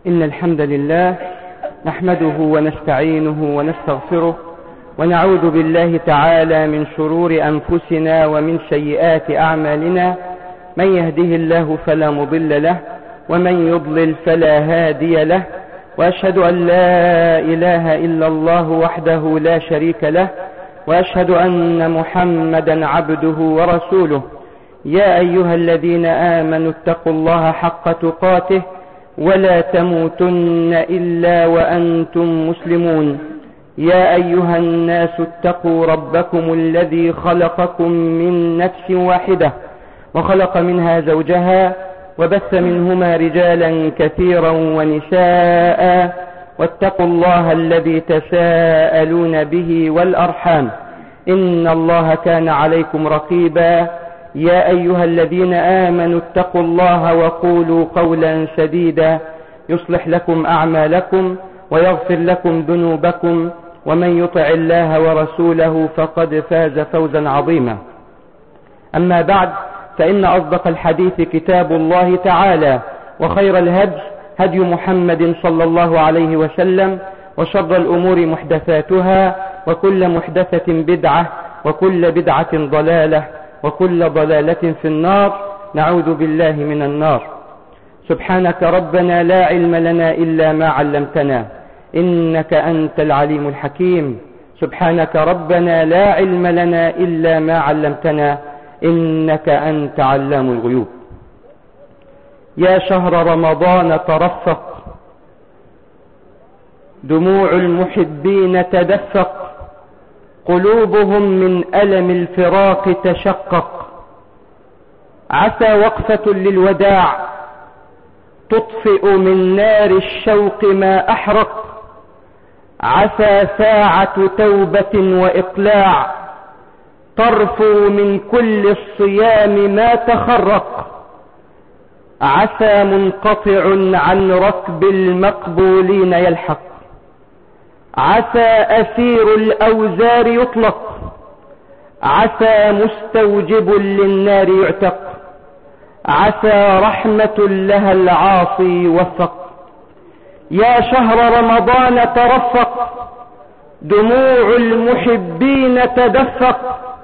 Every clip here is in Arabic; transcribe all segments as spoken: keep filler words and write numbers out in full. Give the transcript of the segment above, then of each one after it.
إن الحمد لله نحمده ونستعينه ونستغفره ونعوذ بالله تعالى من شرور أنفسنا ومن سيئات أعمالنا. من يهده الله فلا مضل له ومن يضلل فلا هادي له، وأشهد أن لا إله إلا الله وحده لا شريك له، وأشهد أن محمدا عبده ورسوله. يا أيها الذين آمنوا اتقوا الله حق تقاته ولا تموتن إلا وأنتم مسلمون. يا أيها الناس اتقوا ربكم الذي خلقكم من نفس واحدة وخلق منها زوجها وبث منهما رجالا كثيرا ونساء، واتقوا الله الذي تساءلون به والأرحام إن الله كان عليكم رقيبا. يا أيها الذين آمنوا اتقوا الله وقولوا قولا سديدا يصلح لكم أعمالكم ويغفر لكم ذنوبكم، ومن يطع الله ورسوله فقد فاز فوزا عظيما. أما بعد، فإن أصدق الحديث كتاب الله تعالى، وخير الهدي هدي محمد صلى الله عليه وسلم، وشر الأمور محدثاتها، وكل محدثة بدعة، وكل بدعة ضلالة، وكل ضلالة في النار. نعوذ بالله من النار. سبحانك ربنا لا علم لنا إلا ما علمتنا إنك أنت العليم الحكيم. سبحانك ربنا لا علم لنا إلا ما علمتنا إنك أنت علام الغيوب. يا شهر رمضان ترفق، دموع المحبين تدفق، قلوبهم من ألم الفراق تشقق. عسى وقفة للوداع تطفئ من نار الشوق ما أحرق. عسى ساعة توبة وإقلاع ترفو من كل الصيام ما تخرق. عسى منقطع عن ركب المقبولين يلحق. عسى أسير الأوزار يطلق. عسى مستوجب للنار يعتق. عسى رحمة لها العاصي وفق. يا شهر رمضان ترفق، دموع المحبين تدفق،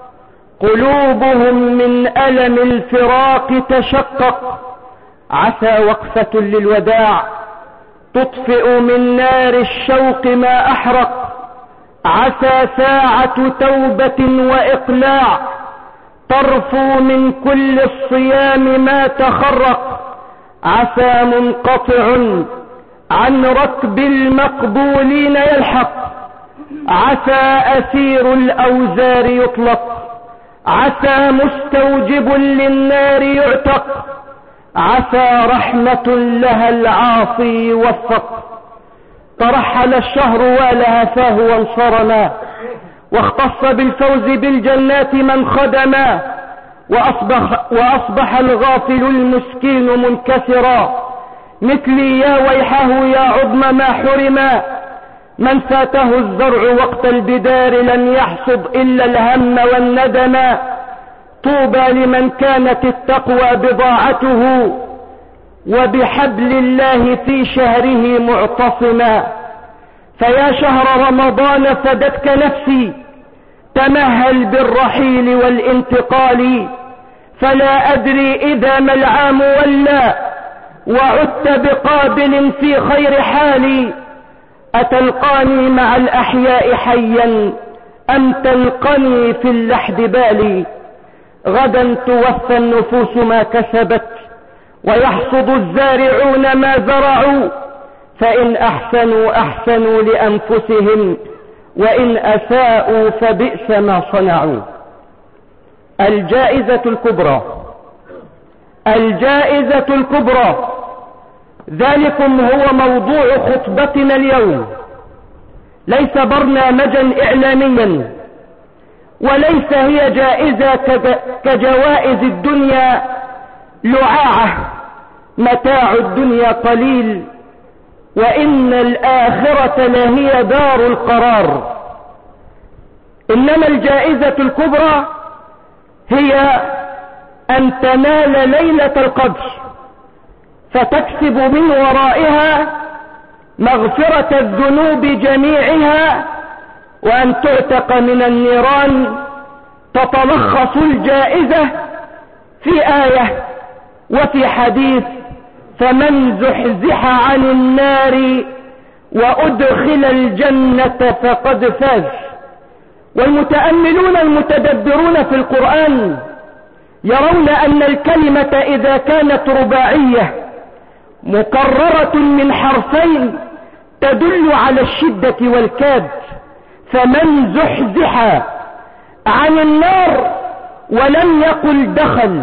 قلوبهم من ألم الفراق تشقق. عسى وقفة للوداع تطفئ من نار الشوق ما أحرق. عسى ساعة توبة وإقلاع ترفو من كل الصيام ما تخرق. عسى منقطع عن ركب المقبولين يلحق. عسى أسير الأوزار يطلق. عسى مستوجب للنار يعتق. عسى رحمة لها العاصي وفق. ترحل الشهر ولهفاه وانصرما، واختص بالفوز بالجنات من خدما. وأصبح, وأصبح الغافل المسكين منكسرا، مثلي يا ويحه يا عظم ما حرما. من فاته الزرع وقت البدار لم يحصد إلا الهم والندما. طوبى لمن كانت التقوى بضاعته، وبحبل الله في شهره معتصما. فيا شهر رمضان فدتك نفسي، تمهل بالرحيل والانتقال. فلا أدري إذا ما العام ولى، وعدت بقابل في خير حالي. أتلقاني مع الأحياء حيا أم تلقني في اللحد بالي؟ غدا توفى النفوس ما كسبت، ويحصد الزارعون ما زرعوا. فإن أحسنوا أحسنوا لأنفسهم، وإن أساءوا فبئس ما صنعوا. الجائزة الكبرى، الجائزة الكبرى، ذلكم هو موضوع خطبتنا اليوم. ليس برنامجا إعلاميا، وليس هي جائزة كجوائز الدنيا لعاعة. متاع الدنيا قليل، وإن الآخرة لهي دار القرار. إنما الجائزة الكبرى هي أن تنال ليلة القدر، فتكسب من ورائها مغفرة الذنوب جميعها وأن تعتق من النيران، تتلخص الجائزة في آية وفي حديث: فمن زحزح عن النار وأدخل الجنة فقد فاز. والمتأملون المتدبرون في القرآن يرون أن الكلمة إذا كانت رباعية مكررة من حرفين تدل على الشدة والكاد. فمن زحزح عن النار ولم يقل دخل،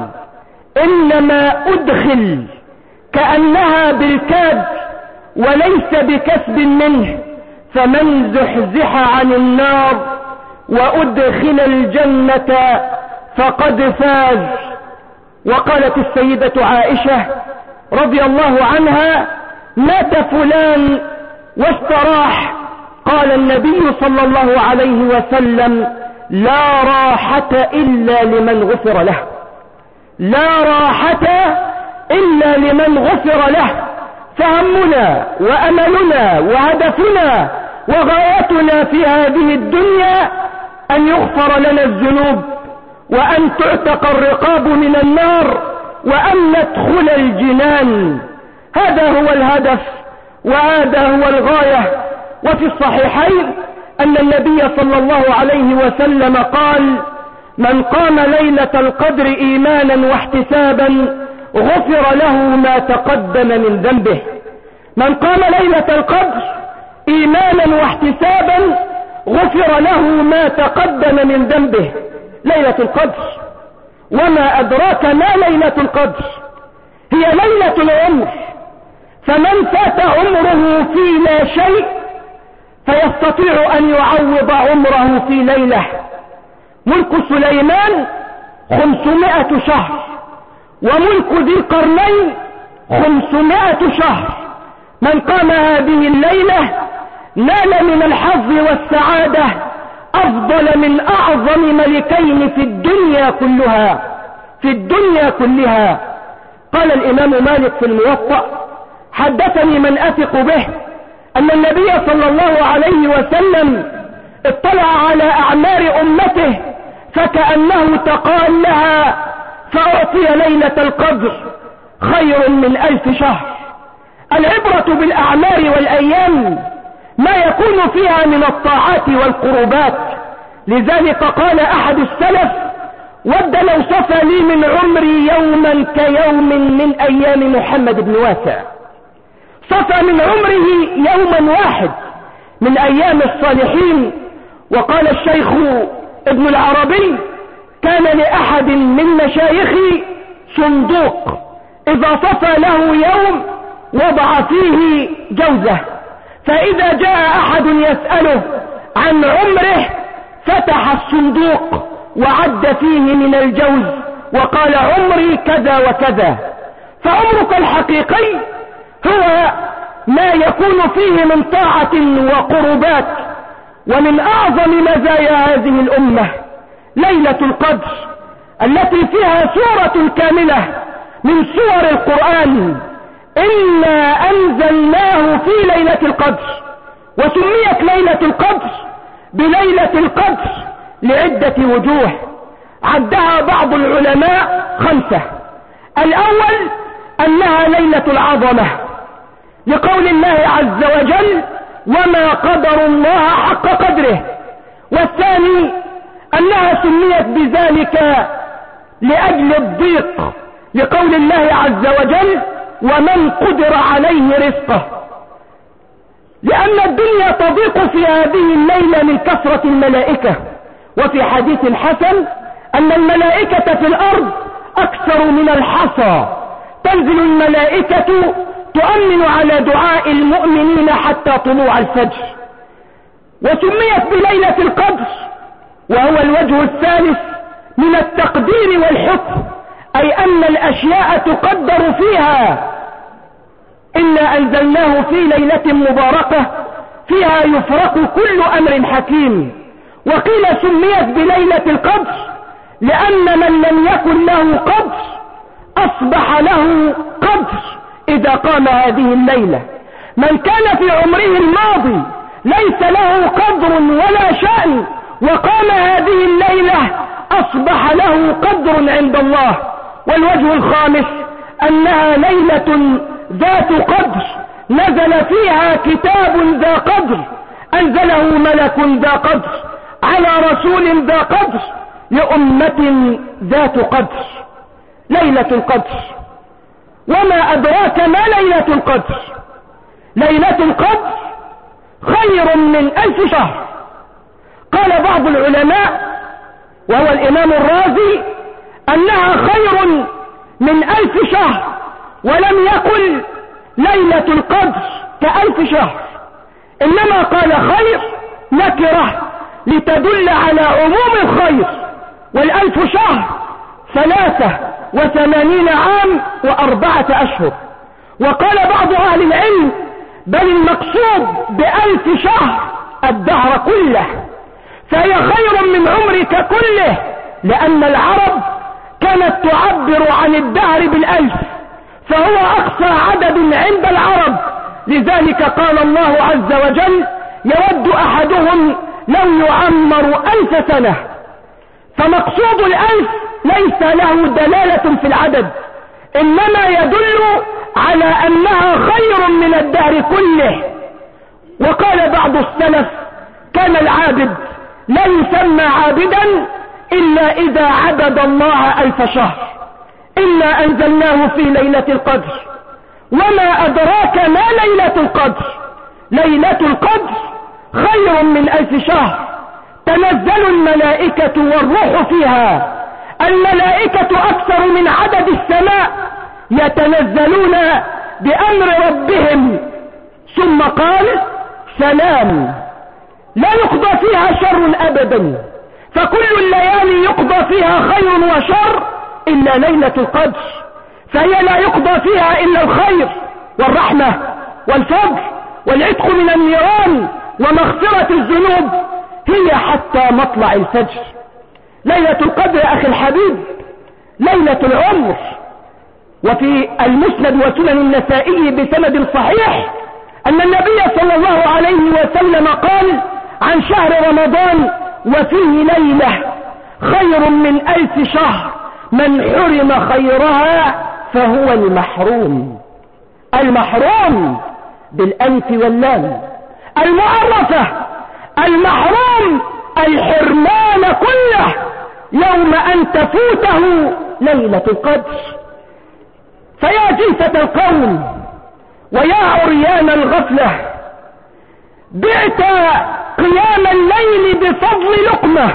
إنما أدخل، كأنها بالكاد وليس بكسب منه. فمن زحزح عن النار وأدخل الجنة فقد فاز. وقالت السيدة عائشة رضي الله عنها: مات فلان واستراح، قال النبي صلى الله عليه وسلم: لا راحة إلا لمن غفر له، لا راحة إلا لمن غفر له. فهمنا وأملنا وهدفنا وغايتنا في هذه الدنيا أن يغفر لنا الذنوب، وأن تعتق الرقاب من النار، وأن ندخل الجنان. هذا هو الهدف وهذا هو الغاية. وفي الصحيحين أن النبي صلى الله عليه وسلم قال: من قام ليلة القدر إيمانا واحتسابا غفر له ما تقدم من ذنبه. من قام ليلة القدر إيمانا واحتسابا غفر له ما تقدم من ذنبه. ليلة القدر، وما أدراك ما ليلة القدر؟ هي ليلة العمر. فمن فات عمره في لا شيء فيستطيع أن يعوض عمره في ليلة. ملك سليمان خمسمائة شهر، وملك ذي القرنين خمسمائة شهر. من قام هذه الليلة نال من الحظ والسعادة أفضل من أعظم ملكين في الدنيا كلها، في الدنيا كلها. قال الإمام مالك في الموطأ: حدثني من أثق به أن النبي صلى الله عليه وسلم اطلع على أعمار أمته فكأنه تقال لها: فأعطي ليلة القدر خير من ألف شهر. العبرة بالأعمار والأيام ما يكون فيها من الطاعات والقربات. لذلك قال أحد السلف: ود لو صفى لي من عمري يوما كيوم من أيام محمد بن واسع. صفى من عمره يوما واحد من أيام الصالحين. وقال الشيخ ابن العربي: كان لأحد من مشايخي صندوق إذا صفى له يوم وضع فيه جوزة، فإذا جاء أحد يسأله عن عمره فتح الصندوق وعد فيه من الجوز وقال: عمري كذا وكذا. فعمرك الحقيقي هو ما يكون فيه من طاعة وقربات. ومن أعظم مزايا هذه الأمة ليلة القدر، التي فيها سورة كاملة من سور القرآن: إنا أنزلناه في ليلة القدر. وسميت ليلة القدر بليلة القدر لعدة وجوه عدها بعض العلماء خمسة. الأول أنها ليلة العظمة، لقول الله عز وجل: وما قدر الله حق قدره. والثاني أنها سميت بذلك لأجل الضيق، لقول الله عز وجل: ومن قدر عليه رزقه. لأن الدنيا تضيق في هذه الليلة من كثرة الملائكة. وفي حديث حسن أن الملائكة في الأرض أكثر من الحصى، تنزل الملائكة تؤمن على دعاء المؤمنين حتى طلوع الفجر. وسميت بليلة القدر، وهو الوجه الثالث من التقدير والحكم، أي أن الأشياء تقدر فيها. إنا أنزلناه في ليلة مباركة فيها يفرق كل أمر حكيم. وقيل سميت بليلة القدر لأن من لم يكن له قدر أصبح له قدر إذا قام هذه الليلة. من كان في عمره الماضي ليس له قدر ولا شأن وقام هذه الليلة أصبح له قدر عند الله. والوجه الخامس أنها ليلة ذات قدر نزل فيها كتاب ذا قدر أنزله ملك ذا قدر على رسول ذا قدر لأمة ذات قدر. ليلة القدر، وما أدراك ما ليلة القدر؟ ليلة القدر خير من ألف شهر. قال بعض العلماء وهو الإمام الرازي أنها خير من ألف شهر، ولم يقل ليلة القدر كألف شهر، إنما قال خير نكرة لتدل على عموم الخير. والألف شهر ثلاثة وثمانين عام وأربعة أشهر. وقال بعض أهل العلم بل المقصود بألف شهر الدهر كله، فهي خير من عمرك كله، لأن العرب كانت تعبر عن الدهر بالألف، فهو أقصى عدد عند العرب. لذلك قال الله عز وجل يود أحدهم لو يعمر ألف سنة. فمقصود الألف ليس له دلالة في العدد، إنما يدل على أنها خير من الدهر كله. وقال بعض السلف كان العابد لا يسمى عابدا إلا إذا عبد الله ألف شهر. إنا أنزلناه في ليلة القدر، وما أدراك ما ليلة القدر؟ ليلة القدر خير من ألف شهر. تنزل الملائكة والروح فيها، الملائكة أكثر من عدد السماء، يتنزلون بأمر ربهم. ثم قال سلام، لا يقضى فيها شر أبدا، فكل الليالي يقضى فيها خير وشر إلا ليلة القدر، فهي لا يقضى فيها إلا الخير والرحمة والفضل والعتق من النيران ومغفرة الذنوب، هي حتى مطلع الفجر. ليلة القدر أخي الحبيب ليلة العمر. وفي المسند وسنن النسائي بسند صحيح أن النبي صلى الله عليه وسلم قال عن شهر رمضان وفيه ليلة خير من ألف شهر، من حرم خيرها فهو المحروم. المحروم بالألف واللام المعرفة، المحروم الحرمان كله يوم أن تفوته ليلة القدر. فيا جنسة القوم ويا عريان الغفلة، بعت قيام الليل بفضل لقمة،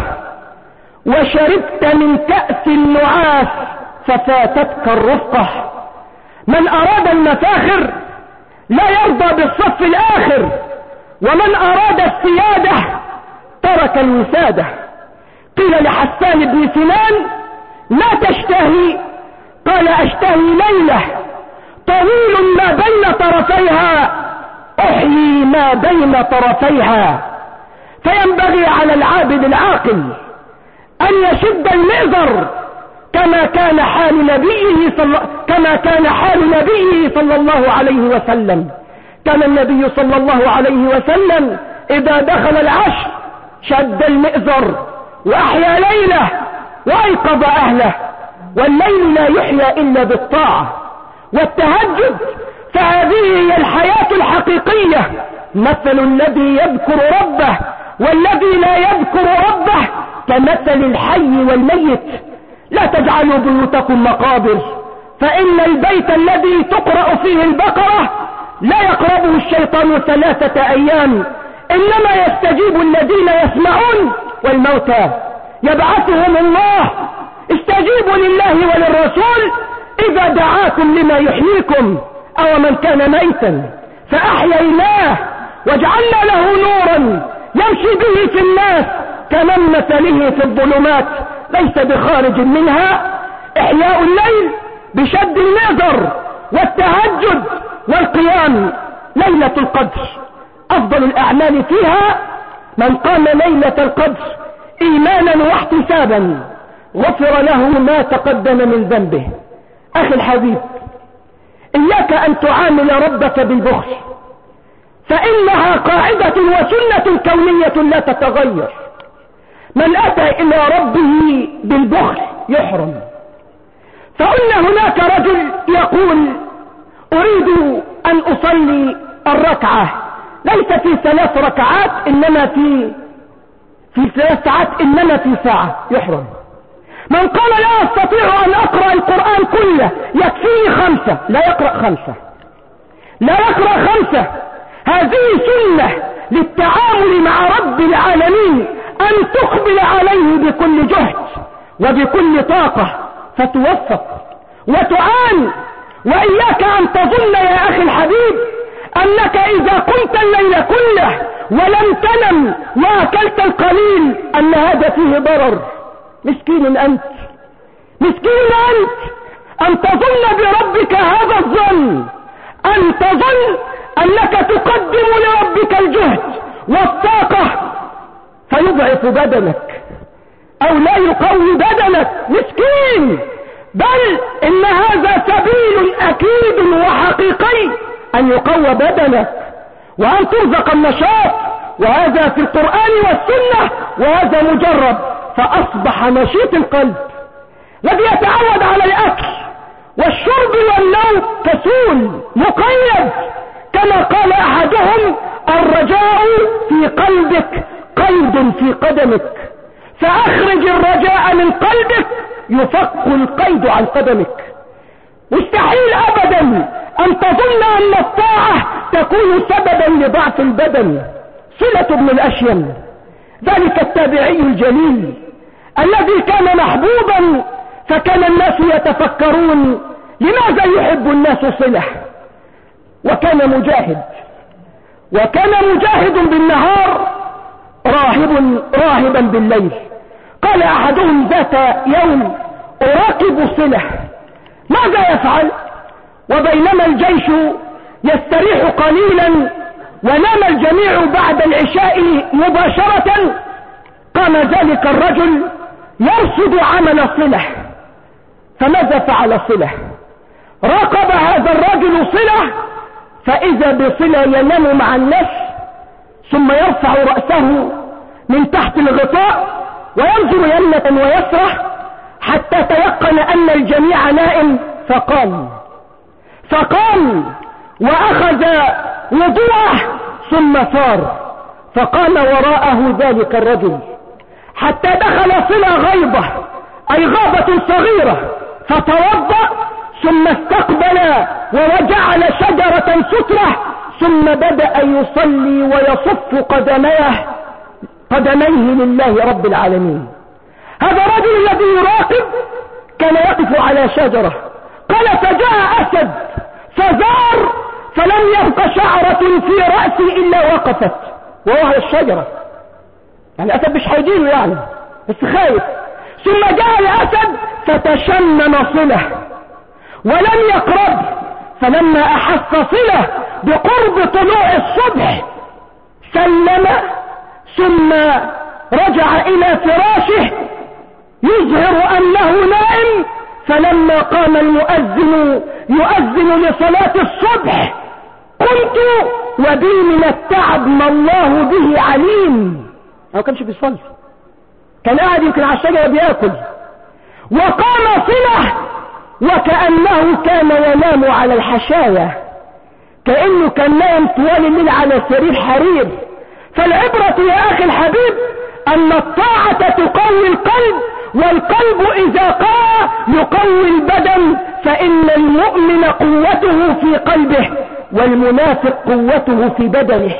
وشربت من كأس النعاس ففاتتك الرفقة. من أراد المفاخر لا يرضى بالصف الآخر، ومن أراد السيادة ترك الوسادة. قيل لحسان بن سنان لا تشتهي؟ قال أشتهي ليلة طويل ما بين طرفيها أحيي ما بين طرفيها. فينبغي على العابد العاقل أن يشد المئزر كما كان حال نبيه صلى كما كان حال نبيه صلى الله عليه وسلم. كان النبي صلى الله عليه وسلم إذا دخل العشر شد المئزر وأحيا ليله وأيقظ أهله. والليل لا يحيى إلا بالطاعة والتهجد، فهذه هي الحياة الحقيقية. مثل الذي يذكر ربه والذي لا يذكر ربه كمثل الحي والميت. لا تجعلوا بيوتكم مقابر، فإن البيت الذي تقرأ فيه البقرة لا يقربه الشيطان ثلاثة أيام، إنما يستجيب الذين يسمعون، والموتى يبعثهم الله. استجيبوا لله وللرسول إذا دعاكم لما يحييكم. أو من كان ميتا فأحييناه وجعلنا له نورا يمشي به في الناس كمن مثله في الظلمات ليس بخارج منها. إحياء الليل بشد المئزر والتهجد والقيام. ليلة القدر أفضل الأعمال فيها من قام ليلة القدر إيمانا واحتسابا غفر له ما تقدم من ذنبه. أخي الحبيب، إياك أن تعامل ربك بالبخل، فإنها قاعدة وسنة كونية لا تتغير. من أتى إلى ربه بالبخل يحرم. فإن هناك رجل يقول أريد أن أصلي الركعة ليس في ثلاث ركعات إنما في في ثلاث ساعات إنما في ساعة، يحرم. من قال لا أستطيع أن أقرأ القرآن كله يكفيني خمسة، لا يقرأ خمسة، لا يقرأ خمسة. هذه سنة للتعامل مع رب العالمين، أن تقبل عليه بكل جهد وبكل طاقة فتوفق وتعان. وإياك أن تظن يا أخي الحبيب أنك إذا قمت الليل كله ولم تنم وأكلت القليل أن هذا فيه ضرر. مسكين أنت، مسكين أنت أن تظن بربك هذا الظن، أن تظن أنك تقدم لربك الجهد والطاقة فيضعف بدنك أو لا يقوي بدنك. مسكين، بل إن هذا سبيل أكيد وحقيقي أن يقوى بدنك وأن ترزق النشاط، وهذا في القرآن والسنة، وهذا مجرب. فأصبح نشيط القلب الذي يتعود على الأكل والشرب والنوم كسول مقيد. كما قال أحدهم الرجاء في قلبك قيد في قدمك، فأخرج الرجاء من قلبك يفك القيد عن قدمك. مستحيل أبدا أن تظن أن الطاعة تكون سببا لضعف البدن. صلة بن الأشيم ذلك التابعي الجليل الذي كان محبوبا، فكان الناس يتفكرون لماذا يحب الناس صلة، وكان مجاهد، وكان مجاهد بالنهار راهب راهبا بالليل. قال أحدهم ذات يوم أراقب صلة ماذا يفعل؟ وبينما الجيش يستريح قليلا ونام الجميع بعد العشاء مباشرة، قام ذلك الرجل يرصد عمل صلة. فماذا فعل صلة؟ راقب هذا الرجل صلة، فإذا بصلة ينام مع الناس ثم يرفع رأسه من تحت الغطاء وينظر يمنة ويسرة حتى تيقن أن الجميع نائم، فقام فقام وأخذ وضوءه ثم صار، فقام وراءه ذلك الرجل حتى دخل صلة غيبة أي غابة صغيرة، فتوضأ ثم استقبل ووجعل شجرة سترة، ثم بدأ يصلي ويصف قدميه قدميه لله رب العالمين. هذا الرجل الذي يراقب كان يقف على شجرة، قال فجاء أسد فزار فلم يبق شعرة في رأسي إلا وقفت وهو على الشجرة. يعني أسد مش هيجيله يعني، بس خايف. ثم جاء الأسد فتشمم صلة ولم يقرب، فلما أحس صلة بقرب طلوع الصبح سلم ثم رجع إلى فراشه يظهر أنه نائم. فلما قام المؤذن يؤذن لصلاة الصبح قلت وبي من التعب ما الله به عليم. ما كانش بيصلي، كان قاعد يمكن على الشجرة بياكل، وقام صلة وكأنه كان ينام على الحشاية، كأنه كان نايم طوال الليل على سرير حرير. فالعبرة يا أخي الحبيب أن الطاعة تقوي القلب، والقلب إذا قوى يقوي البدن، فإن المؤمن قوته في قلبه والمنافق قوته في بدنه.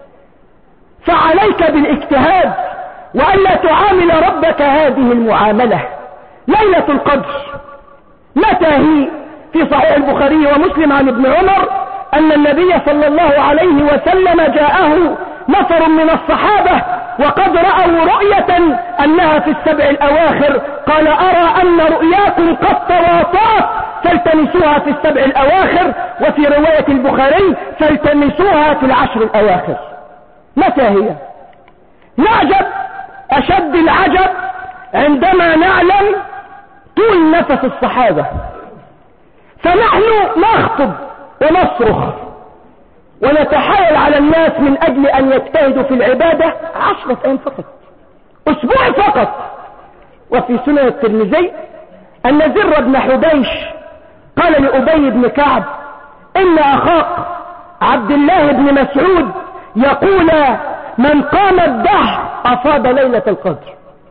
فعليك بالاجتهاد وألا تعامل ربك هذه المعاملة. ليلة القدر متى هي؟ في صحيح البخاري ومسلم عن ابن عمر أن النبي صلى الله عليه وسلم جاءه نفر من الصحابة وقد رأوا رؤية أنها في السبع الأواخر، قال أرى أن رؤياكم قد تواطأت فالتمسوها في السبع الأواخر، وفي رواية البخاري فالتمسوها في العشر الأواخر. متى هي؟ نعجب أشد العجب عندما نعلم طول نفس الصحابة، فنحن نخطب ونصرخ ونتحايل على على الناس من اجل ان يجتهدوا في العبادة عشرة ايام فقط، اسبوع فقط. وفي سنن الترمذي ان زر بن حبيش قال لأبي بن كعب ان اخاك عبد الله بن مسعود يقول من قام الدهر افاض ليلة القدر.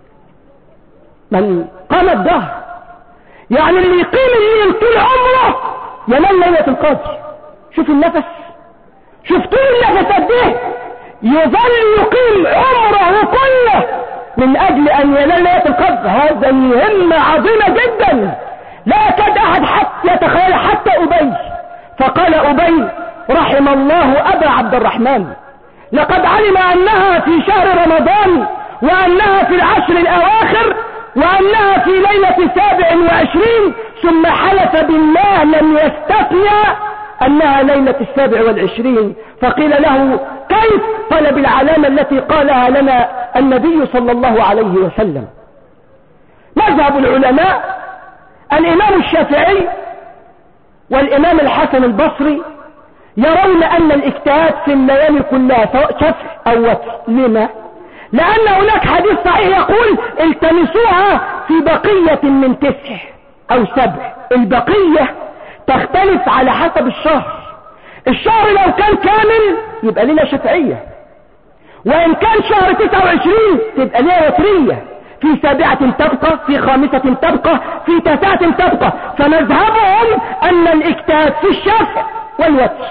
من قام الدهر يعني اللي يقيم الليل طول عمره ينال ليلة القدر. شوف النفس، شوف طول النفس قد ايه، يظل يقيم عمره كله من اجل ان ينال ليلة القدر. هذا همة عظيمة جدا لا يكاد احد حتى يتخيل حتى ابي. فقال ابي رحم الله ابا عبد الرحمن لقد علم انها في شهر رمضان وانها في العشر الاواخر وانها في ليلة سابع وعشرين، ثم حلف بالله لم يستثنى انها ليلة السابع والعشرين. فقيل له كيف؟ قال بالعلامة التي قالها لنا النبي صلى الله عليه وسلم. مذهب العلماء الامام الشافعي والامام الحسن البصري يرون ان الاجتهاد في الليالي كلها سواء شفع او وتر. لما؟ لان هناك حديث صحيح يقول التمسوها في بقية من تسع او سبع. البقية تختلف على حسب الشهر. الشهر لو كان كامل يبقى ليلة شفعية، وان كان شهر تسعة وعشرين تبقى ليلة وترية، في سابعة تبقى، في خامسة تبقى، في تاسعة تبقى. فمذهبهم ان الاجتهاد في الشفع والوتر.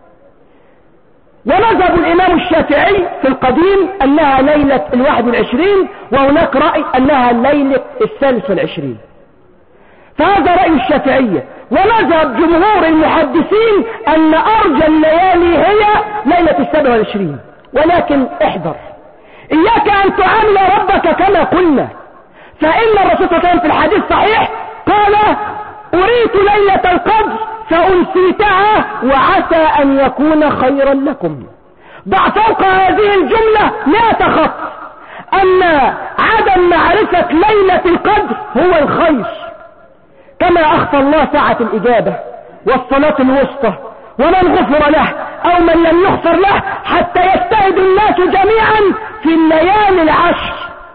ومذهب الامام الشافعي في القديم انها ليلة الواحد والعشرين، وهناك رأي انها ليلة الثالث والعشرين. فهذا رأي الشافعية. ومذهب جمهور المحدثين ان ارجى الليالي هي ليلة السابع والعشرين. ولكن احذر، اياك ان تعامل ربك كما قلنا، فان الرسول صلى الله عليه وسلم في الحديث صحيح قال اريت ليلة القدر فانسيتها وعسى ان يكون خيرا لكم. ضع فوق هذه الجملة مئة خط ان عدم معرفة ليلة القدر هو الخير، كما اخفى الله ساعة الاجابة والصلاة الوسطى ومن غفر له او من لم يغفر له، حتى يجتهد الناس جميعا في الليالي العشر.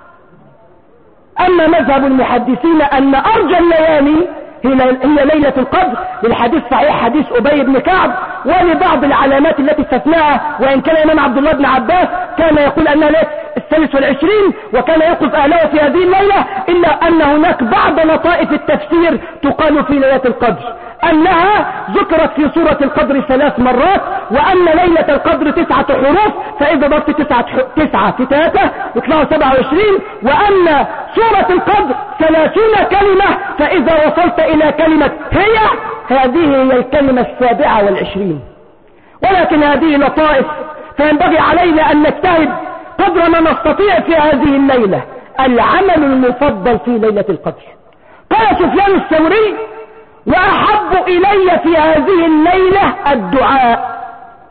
اما مذهب المحدثين ان ارجى الليالي هي ليلة القدر، للحديث صحيح حديث ابي بن كعب، ولبعض العلامات التي استثناها، وان كان الامام عبد الله بن عباس كان يقول انها ليلة الثالث والعشرين وكان يوقف اهله في هذه الليلة، الا ان هناك بعض لطائف التفسير تقال في ليلة القدر انها ذكرت في سورة القدر ثلاث مرات، وان ليلة القدر تسعة حروف، فاذا ضربت تسعة, تسعة في ثلاثة يطلعوا سبعة وعشرين، وان سورة القدر ثلاثون كلمة، فاذا وصلت الى كلمة هي، هذه هي الكلمة السابعة والعشرين. ولكن هذه لطائف، فينبغي علينا ان نجتهد قدر ما نستطيع في هذه الليلة. العمل المفضل في ليلة القدر، قال سفيان الثوري واحب الي في هذه الليلة الدعاء،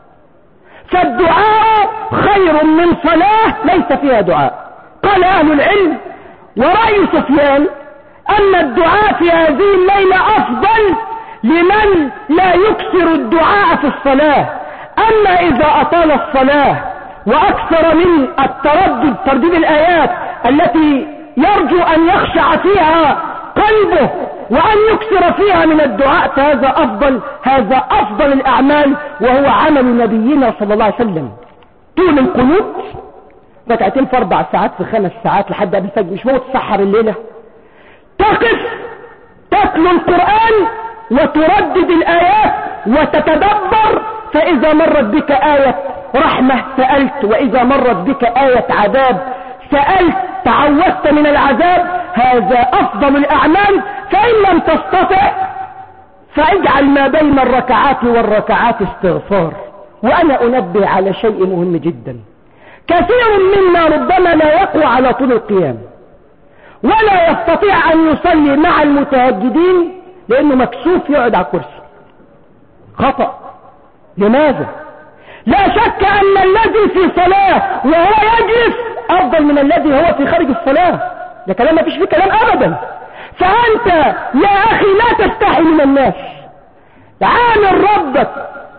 فالدعاء خير من صلاة ليس فيها دعاء. قال اهل العلم ورأي سفيان ان الدعاء في هذه الليلة افضل لمن لا يكثر الدعاء في الصلاة. اما اذا اطال الصلاة واكثر من التردد، ترديد الايات التي يرجو ان يخشع فيها قلبه وان يكثر فيها من الدعاء، فهذا افضل، هذا افضل الاعمال، وهو عمل نبينا صلى الله عليه وسلم. طول القنوت ركعتين في اربع ساعات في خمس ساعات لحد قبل الفجر، مش موت تسحر الليلة، تقف تتلو القرآن وتردد الايات وتتدبر، فاذا مرت بك آية رحمة سألت، واذا مرت بك آية عذاب سألت، تعوذت من العذاب. هذا افضل الاعمال. فان لم تستطع فاجعل ما بين الركعات والركعات استغفار. وانا انبه على شيء مهم جدا، كثير منا ربما لا يقوى على طول القيام ولا يستطيع ان يصلي مع المتهجدين لانه مكسوف يقعد على الكرسي. خطأ. لماذا؟ لا شك ان الذي في صلاة وهو يجلس افضل من الذي هو في خارج الصلاة. ده كلام ما فيش فيه كلام ابدا. فانت يا اخي لا تستحي من الناس، عامل ربك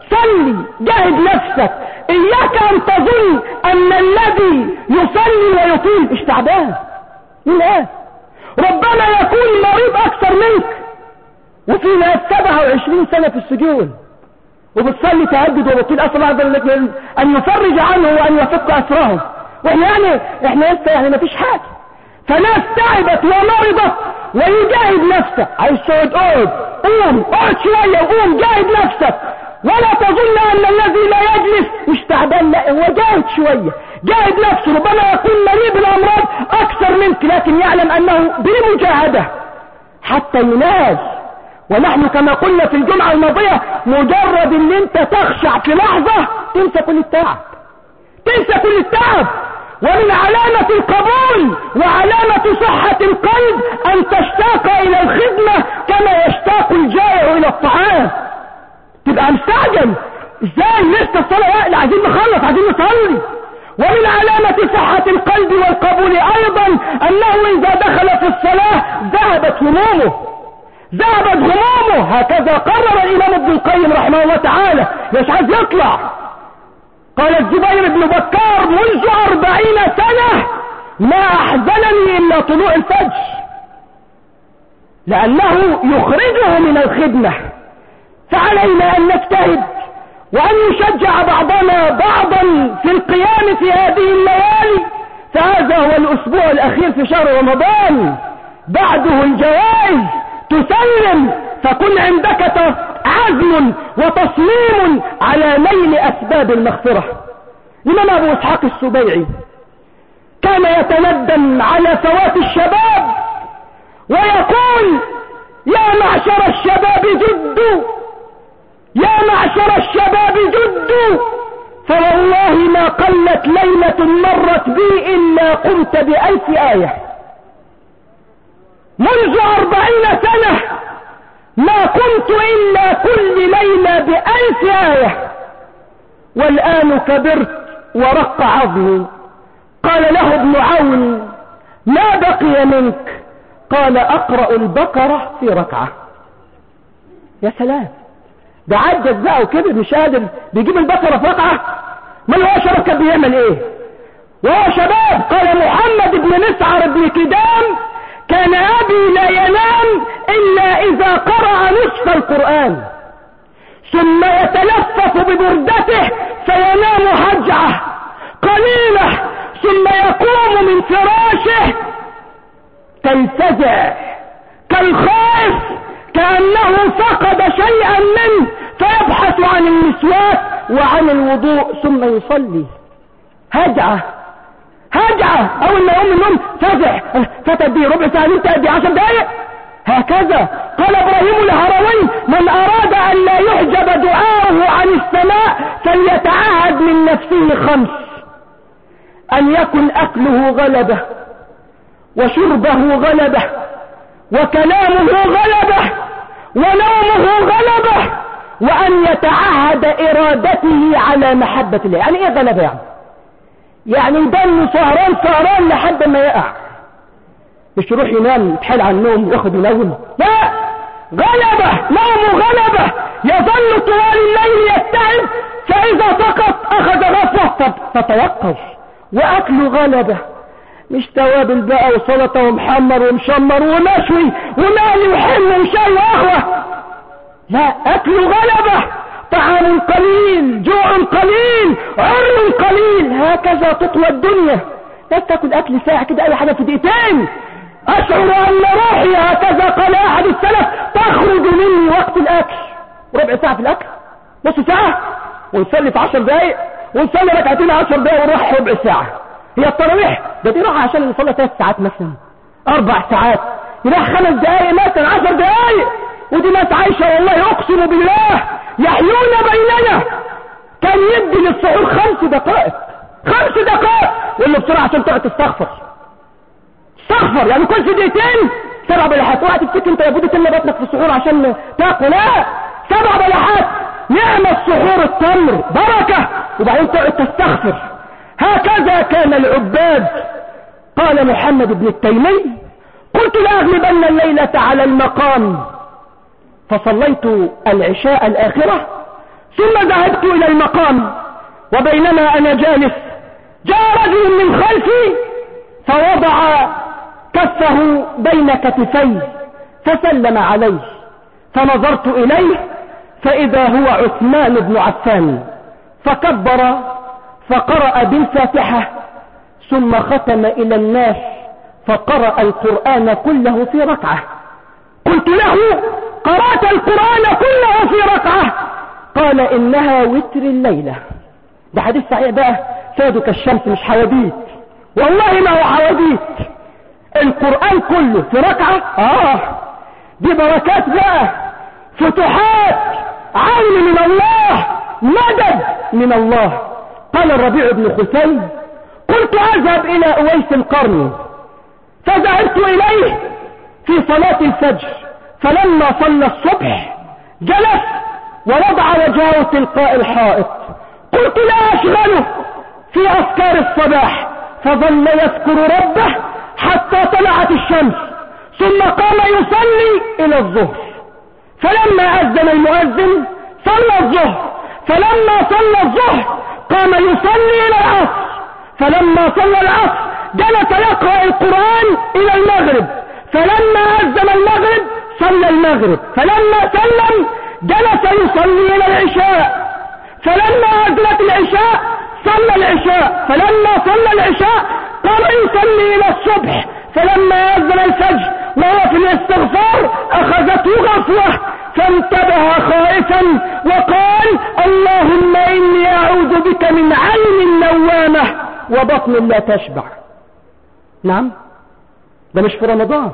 صلي، جاهد نفسك. اياك ان تظن ان الذي يصلي ويطيل مش تعبان. مين قال؟ ربما يكون مريض اكثر منك، وفي ناس سبعة وعشرين سنة في السجون وبتصلي تهجد وبطيل، اسال الله ان يفرج عنه وان يفك اسرهم، واحنا يعني احنا لسه يعني ما فيش حاجه. فناس تعبت ومرضت ويجاهد نفسك. عايز تقعد اقعد، قوم اقعد شويه وقوم، جاهد نفسك. ولا تظن ان الذي لا يجلس مش تعبان، لا هو جاهد شويه، جاهد نفسه. ربما يكون مريض بالامراض اكثر منك، لكن يعلم انه بمجاهده حتى ينال. ونحن كما قلنا في الجمعة الماضية، مجرد ان انت تخشع في لحظة تنسى كل التعب، تنسى كل التعب. ومن علامة القبول وعلامة صحة القلب ان تشتاق الى الخدمة كما يشتاق الجائع الى الطعام. تبقى مستعجل، ازاي لسه الصلاة؟ لا عايزين نخلص، عايزين نصلي. ومن علامة صحة القلب والقبول ايضا انه اذا دخل في الصلاة ذهبت همومه، ذهبت همومه. هكذا قرر الامام ابن القيم رحمه الله تعالى، مش عايز يطلع. قال الزبير بن بكار: منذ أربعين سنة ما أحزنني إلا طلوع الفجر، لأنه يخرجه من الخدمة. فعلينا أن نجتهد وأن يشجع بعضنا بعضا في القيام في هذه الليالي. فهذا هو الأسبوع الأخير في شهر رمضان، بعده الجوائز تسلم، فكن عندك عزم وتصميم على نيل أسباب المغفرة. الإمام أبو إسحاق السبيعي كان يتندم على فوات الشباب ويقول: يا معشر الشباب جدوا، يا معشر الشباب جدوا، فوالله ما قلت ليلة مرت بي إلا قمت بألف آية. منذ أربعين سنة ما قمت إلا كل ليلة بألف آية، والآن كبرت ورق عظمي. قال له ابن عون: ما بقي منك؟ قال: أقرأ البقرة في ركعة. يا سلام، ده عجز بقى وكبر مش قادر بيجيب البقرة في ركعة. من هو شباب كان بيعمل ايه وهو شباب؟ قال محمد بن مسعر بن كدام: كان أبي لا ينام إلا إذا قرأ نصف القرآن، ثم يتلفف ببردته فينام هجعة قليلة، ثم يقوم من فراشه كالفزع كالخائف كأنه فقد شيئا منه، فيبحث عن المسواك وعن الوضوء ثم يصلي. هجعة هجعة، اول ما يقوم من النوم فزع، فتت بيه ربع ساعة، انت دي عشر دقايق. هكذا قال ابراهيم الهروي: من اراد ان لا يحجب دعاؤه عن السماء فليتعهد من نفسه خمس: ان يكن اكله غلبه، وشربه غلبه، وكلامه غلبه، ونومه غلبه، وان يتعهد ارادته على محبة الله. يعني ايه غلبه؟ يعني يعني يضل سهران سهران لحد ما يقع، مش يروح ينام يتحال عن النوم وياخد ينوم، لا، غلبة، نومه غلبة، يظل طوال الليل يتعب، فإذا سقط أخذ غفوة فتوقف. وأكله غلبة، مش توابل بقى وسلطة ومحمر ومشمر ومشوي ومالي وحم وشاي وقهوة، لا، أكله غلبة، طعام قليل، جوع قليل، عر قليل. هكذا تطوى الدنيا. لا تاكل اكل ساعة كده اي حاجة في دقيقتين. اشعر ان روحي، هكذا قال احد السلف، تخرج مني وقت الاكل. ربع ساعة في الاكل، نص ساعة، ونصلي في عشر دقايق، ونصلي ركعتين عشر دقايق، ونروح ربع ساعة. هي التراويح ده دي راحة عشان نصلي ثلاث ساعات مثلا، اربع ساعات، يروح خمس دقايق مثلا، عشر دقايق. ودي ناس عايشة والله اقسم بالله يحيون بيننا. كان يدي للسحور خمس دقائق، خمس دقائق، يقول له بسرعة عشان تقعد تستغفر، استغفر يعني كل دقيقتين سبع بلحات. اوعى تفتكر انت لابد تملى بطنك في السحور عشان تاكل، لا، سبع بلحات. نعم السحور التمر بركة، وبعدين تقعد تستغفر. هكذا كان العباد. قال محمد بن التيمي: قلت لأغلبن الليلة على المقام، فصليت العشاء الآخرة، ثم ذهبت إلى المقام، وبينما أنا جالس جاء رجل من خلفي فوضع كفه بين كتفي فسلم عليه، فنظرت إليه فإذا هو عثمان بن عفان، فكبر فقرأ بالفاتحة ثم ختم إلى الناس فقرأ القرآن كله في ركعة. قلت له: قرأت القرآن كله في ركعة؟ قال: إنها وتر الليلة. ده حديث صحيح بقى، سادك الشمس مش حواديت، والله ما هو حواديت، القرآن كله في ركعة. آه دي بركات بقى، فتوحات، عون من الله، مدد من الله. قال الربيع بن خثيم: قلت أذهب إلى أويس القرني، فذهبت إليه في صلاة الفجر، فلما صلى الصبح جلس ووضع وجهه تلقاء الحائط. قلت لا أشغله في أذكار الصباح، فظل يذكر ربه حتى طلعت الشمس، ثم قام يصلي إلى الظهر، فلما أذن المؤذن صلى الظهر، فلما صلى الظهر قام يصلي إلى العصر، فلما صلى العصر جلس يقرأ القرآن إلى المغرب، فلما أذن المغرب صلى المغرب، فلما سلم جلس يصلي إلى العشاء، فلما أذنت العشاء صلى العشاء، فلما صلى العشاء قام يصلي إلى الصبح، فلما أذن الفجر وهو في الاستغفار أخذته غفوة فانتبه خائفا وقال: اللهم إني أعوذ بك من عين نوامة وبطن لا تشبع. نعم، ده مش في رمضان،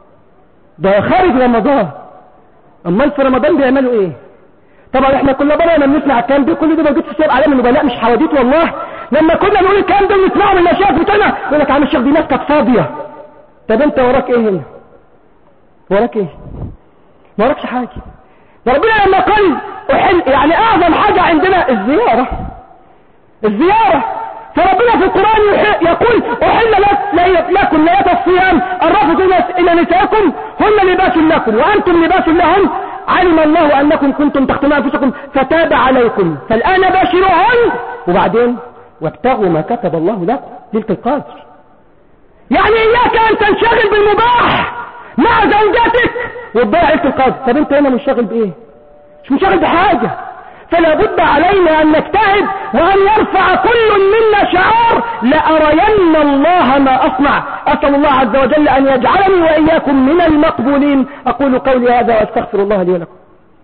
ده خارج رمضان. امال في رمضان بيعملوا ايه؟ طبعا احنا كنا بره لما بنسمع الكلام ده، كل ده موجود في سير اعلام النبلاء، مش حواديت والله. لما كنا نقول الكلام ده ونسمعه من المشايخ بتوعنا يقول لك: عم الشيخ دي ناس كانت فاضيه. طب انت وراك ايه هنا؟ وراك ايه؟ ما وراكش حاجه. ده ربنا لما قال احل، يعني اعظم حاجه عندنا الزياره، الزياره. فربنا في القرآن يقول: أحل لكم ليلة الصيام الرفث إلى نسائكم هن لباس لكم وأنتم لباس لهن، علم الله أنكم كنتم تختمون أنفسكم فتاب عليكم فالآن باشروهن، وبعدين وابتغوا ما كتب الله لكم ليلة القدر. يعني إياك أن تنشغل بالمباح مع زوجتك وتضيع ليلة القدر. طب أنت هنا منشغل بإيه؟ مش منشغل بحاجة. فلا بد علينا أن نجتهد وأن يرفع كل منا شعار: لأرين الله ما أصنع. أسأل الله عز وجل أن يجعلني وإياكم من المقبولين. أقول قولي هذا وأستغفر الله لي ولكم.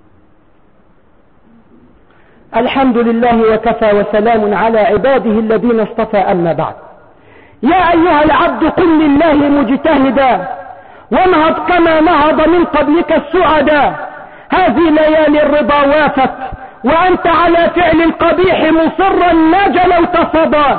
الحمد لله وكفى وسلام على عباده الذين اصطفى، أما بعد. يا أيها العبد قل لله مجتهدا وانهض كما نهض من قبلك السعدا. هذه ليالي الرضا وافت وأنت على فعل القبيح مصرا ما جلوت صدى.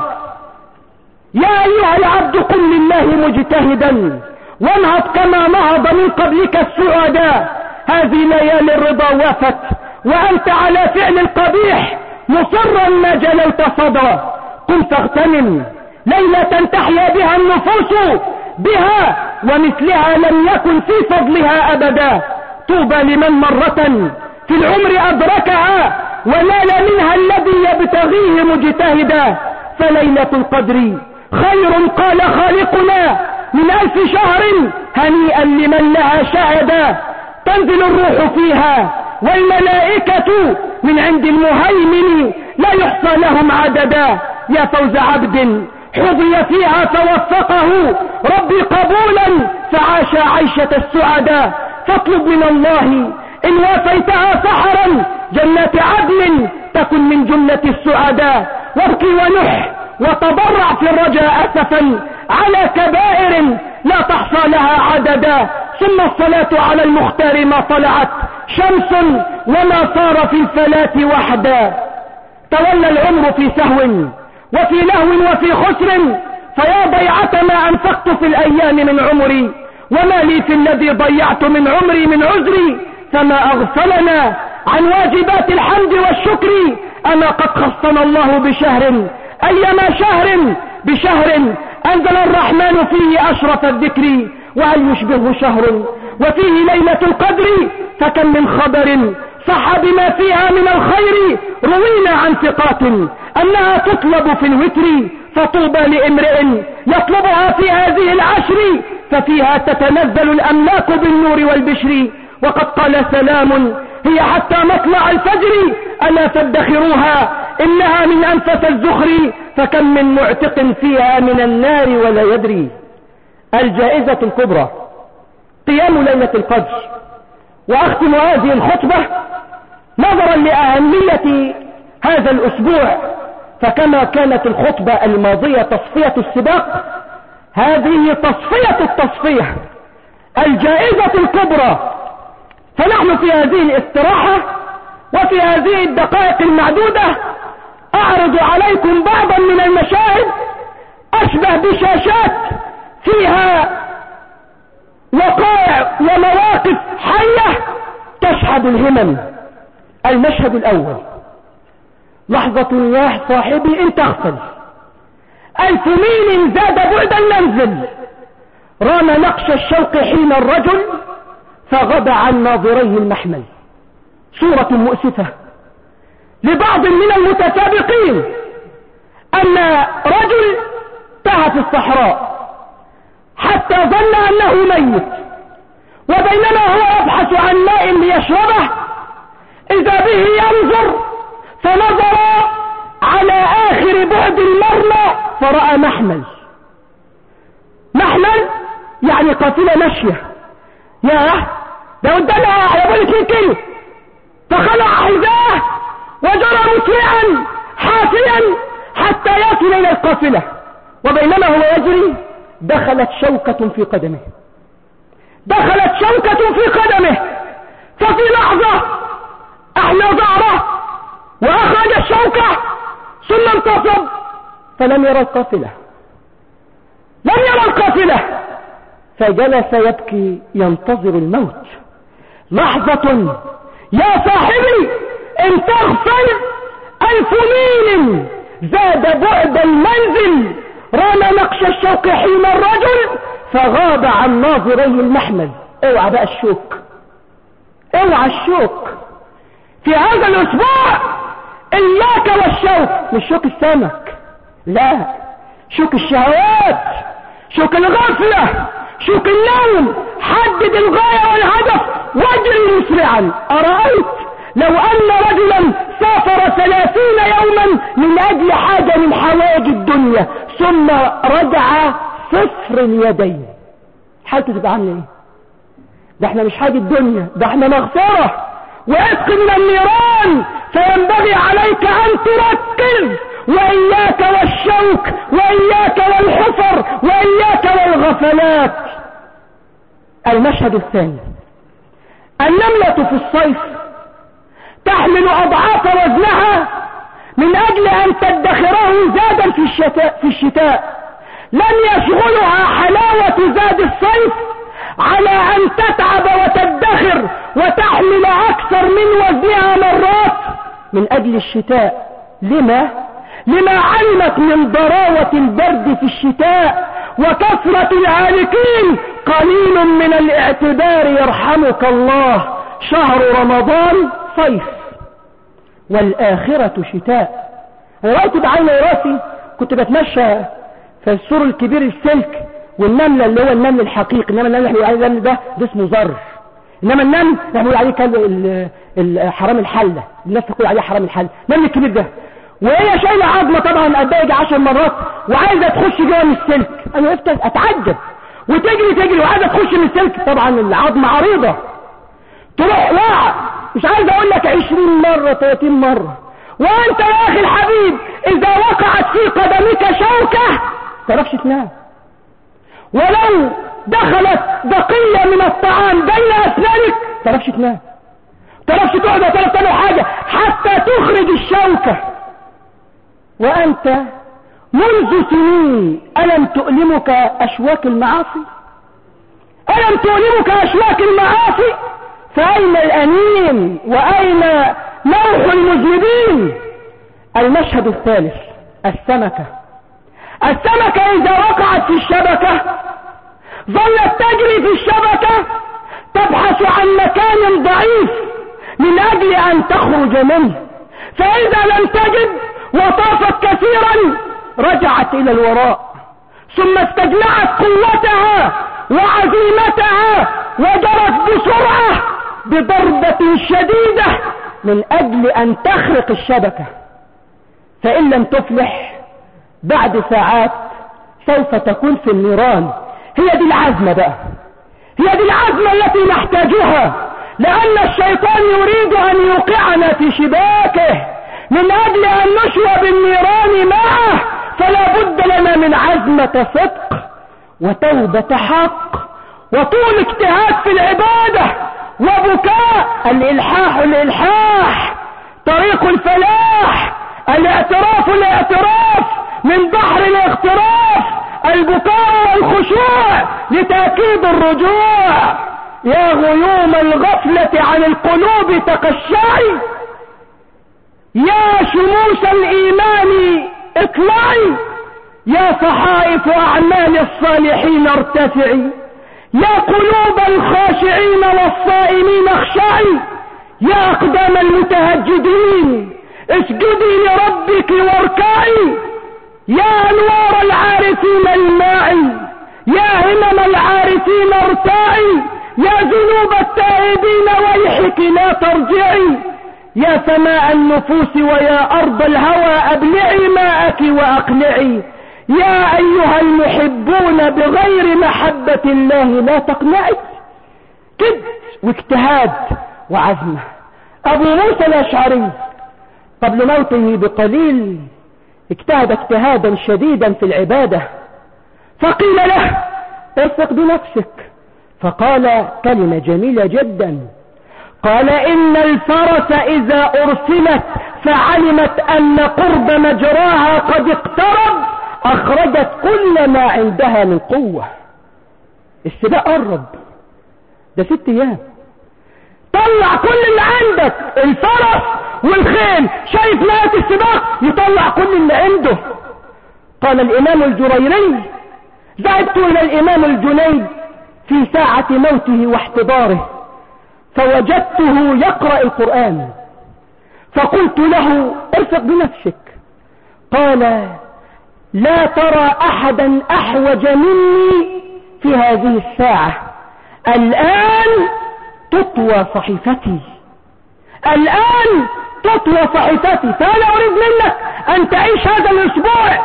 يا أيها العبد قل لله مجتهدا وانهض كما نهض من قبلك السعداء. هذه ليالي الرضا وافت وأنت على فعل القبيح مصرا ما جلوت صدى. قم فاغتنم ليلة تحيا بها النفوس بها ومثلها لم يكن في فضلها أبدا. طوبى لمن مرة في العمر أدركها ونال منها الذي يبتغيه مجتهدا. فليلة القدر خير قال خالقنا من ألف شهر هنيئا لمن لها شهدا. تنزل الروح فيها والملائكة من عند المهيمن لا يحصى لهم عددا. يا فوز عبد حظي فيها فوفقه ربي قبولا فعاش عيشة السعداء. فاطلب من الله إن وافيتها سحرا جنات عدن تكن من جملة السعداء. وابكي ونح وتضرع في الرجاء أسفا على كبائر لا تحصى لها عددا. ثم الصلاة على المختار ما طلعت شمس وما صار في الفلاة وحدا. تولى العمر في سهو وفي لهو وفي خسر فيا ضيعة ما أنفقت في الأيام من عمري وما لي في الذي ضيعت من عمري من عذري. فما أغفلنا عن واجبات الحمد والشكر أما قد خصنا الله بشهر أيما شهر بشهر أنزل الرحمن فيه أشرف الذكر. وهل يشبه شهر وفيه ليلة القدر؟ فكم من خبر صح بما فيها من الخير روينا عن ثقات أنها تطلب في الوتر، فطوبى لامرئ يطلبها في هذه العشر، ففيها تتنزل الأملاك بالنور والبشر. وقد قال سلام هي حتى مطلع الفجر، ألا تدخروها إنها من أنفس الزخر، فكم من معتق فيها من النار ولا يدري. الجائزة الكبرى قيام ليلة القدر. وأختم هذه الخطبة نظرا لأهمية هذا الأسبوع، فكما كانت الخطبة الماضية تصفية السباق، هذه تصفية التصفية، الجائزة الكبرى. فنحن في هذه الاستراحة وفي هذه الدقائق المعدودة أعرض عليكم بعضا من المشاهد أشبه بشاشات فيها وقائع ومواقف حية تشحذ الهمم. المشهد الأول: لحظة يا صاحبي إن تغفل، ألف ميل زاد بعد المنزل، رام نقش الشوق حين الرجل، فغاب عن ناظريه المحمل. صورة مؤسفة لبعض من المتسابقين أن رجل تاه في الصحراء حتى ظن أنه ميت، وبينما هو يبحث عن ماء ليشربه إذا به ينظر، فنظر على آخر بعد المرمى فرأى محمل. محمل يعني قافلة ماشية، ياه ده قدامها حوالي اتنين كيلو، فخلع حذاه وجرى مسرعا حافيا حتى يصل إلى القافلة، وبينما هو يجري دخلت شوكة في قدمه، دخلت شوكة في قدمه، ففي لحظة أحلى ظهره وأخرج الشوكة ثم انتصب، فلم يرى القافلة، لم يرى القافلة، فجلس يبكي ينتظر الموت. لحظة يا صاحبي إن تغفل، ألف ميل زاد بعد المنزل، رام نقش الشوق حين الرجل، فغاب عن ناظريه المحمل. اوعى بقى الشوك، اوعى الشوك في هذا الاسبوع. إياك والشوك، مش شوك السمك، لا، شوك الشهوات، شوك الغفلة، شوك النوم. حدد الغاية والهدف واجري مسرعا. أرأيت لو أن رجلا سافر ثلاثين يوما من أجل حاجة من حوائج الدنيا ثم رجع صفر اليدين، حالته تبقى عامله ايه؟ ده احنا مش حاجة الدنيا، ده احنا مغفرة وعتق من النيران. فينبغي عليك أن تركز، وإياك والشوك، وإياك والحفر، وإياك والغفلات. المشهد الثاني: النملة في الصيف تحمل أضعاف وزنها من أجل أن تدخره زادا في الشتاء, في الشتاء. لم يشغلها حلاوة زاد الصيف على أن تتعب وتدخر وتحمل أكثر من وزنها مرات من أجل الشتاء. لما؟ لما علمت من ضراوة البرد في الشتاء وكثرة الهالكين. قليل من الاعتبار يرحمك الله. شهر رمضان صيف والآخرة شتاء. أنا رأيت بعين راسي، كنت بتمشى في السور الكبير السلك، والنملة اللي هو النمل الحقيقي، إنما النمل اللي عليه النمل ده ده اسمه زر، إنما النمل نقول عليه كان حرام الحلة، الناس تقول عليه حرام الحلة، النمل الكبير ده، وهي شايلة عظمة طبعا قد يجي عشر مرات وعايزة تخش جوه من السلك. أنا وقفت أتعجب، وتجري تجري وعايزة تخش من السلك، طبعا العظمة عريضة، تروح واقع مش عايز أقول لك عشرين مرة ثلاثين مرة. وأنت يا أخي الحبيب إذا وقعت في قدمك شوكة تعرفش تنام، ولو دخلت بقية من الطعام بين أسنانك تعرفش تنام، تعرفش تقعد ولا تعمل حاجة حتى تخرج الشوكة. وأنت منذ سنين ألم تؤلمك أشواك المعاصي؟ ألم تؤلمك أشواك المعاصي؟ فأين الأنين وأين نوح المذنبين؟ المشهد الثالث: السمكة. السمكة إذا وقعت في الشبكة ظلت تجري في الشبكة تبحث عن مكان ضعيف من أجل أن تخرج منه، فإذا لم تجد وطافت كثيرا رجعت إلى الوراء، ثم استجمعت قوتها وعزيمتها وجرت بسرعة بضربة شديدة من أجل أن تخرق الشبكة، فإن لم تفلح بعد ساعات سوف تكون في النيران. هي دي العزمة بقى، هي دي العزمة التي نحتاجها، لأن الشيطان يريد أن يوقعنا في شباكه من أجل أن نشوى بالنيران معه، فلا بد لنا من عزمة صدق وتوبة حق وطول اجتهاد في العبادة وبكاء. الإلحاح الإلحاح طريق الفلاح، الاعتراف الاعتراف من بحر الاغتراف، البكاء والخشوع لتأكيد الرجوع. يا غيوم الغفلة عن القلوب تقشعي، يا شموس الإيمان اطلعي، يا صحائف أعمال الصالحين ارتفعي، يا قلوب الخاشعين والصائمين اخشعي، يا أقدام المتهجدين اسجدي لربك واركعي، يا أنوار العارفين الماعي، يا همم العارفين ارتاعي، يا ذنوب التائبين ويحك لا ترجعي، يا سماء النفوس ويا أرض الهوى أبلعي ماءك وأقلعي، يا أيها المحبون بغير محبة الله لا تقنعي. كد واجتهاد وعزمة. أبو موسى الأشعري قبل موته بقليل اجتهد اجتهادا شديدا في العبادة، فقيل له ارفق بنفسك، فقال كلمة جميلة جدا، قال إن الفرس إذا أرسلت فعلمت أن قرب مجراها قد اقترب أخرجت كل ما عندها من قوة. السباق قرب، ده ست أيام، طلع كل اللي عندك، الفرس والخيل، شايف نهاية السباق يطلع كل اللي عنده. قال الإمام الجريري ذهبت إلى الإمام الجنيد في ساعة موته واحتضاره فوجدته يقرأ القرآن، فقلت له ارفق بنفسك، قال لا ترى أحدا أحوج مني في هذه الساعة، الآن تطوى صحيفتي، الآن تطوى صحيفتي، فأنا أريد منك أن تعيش هذا الأسبوع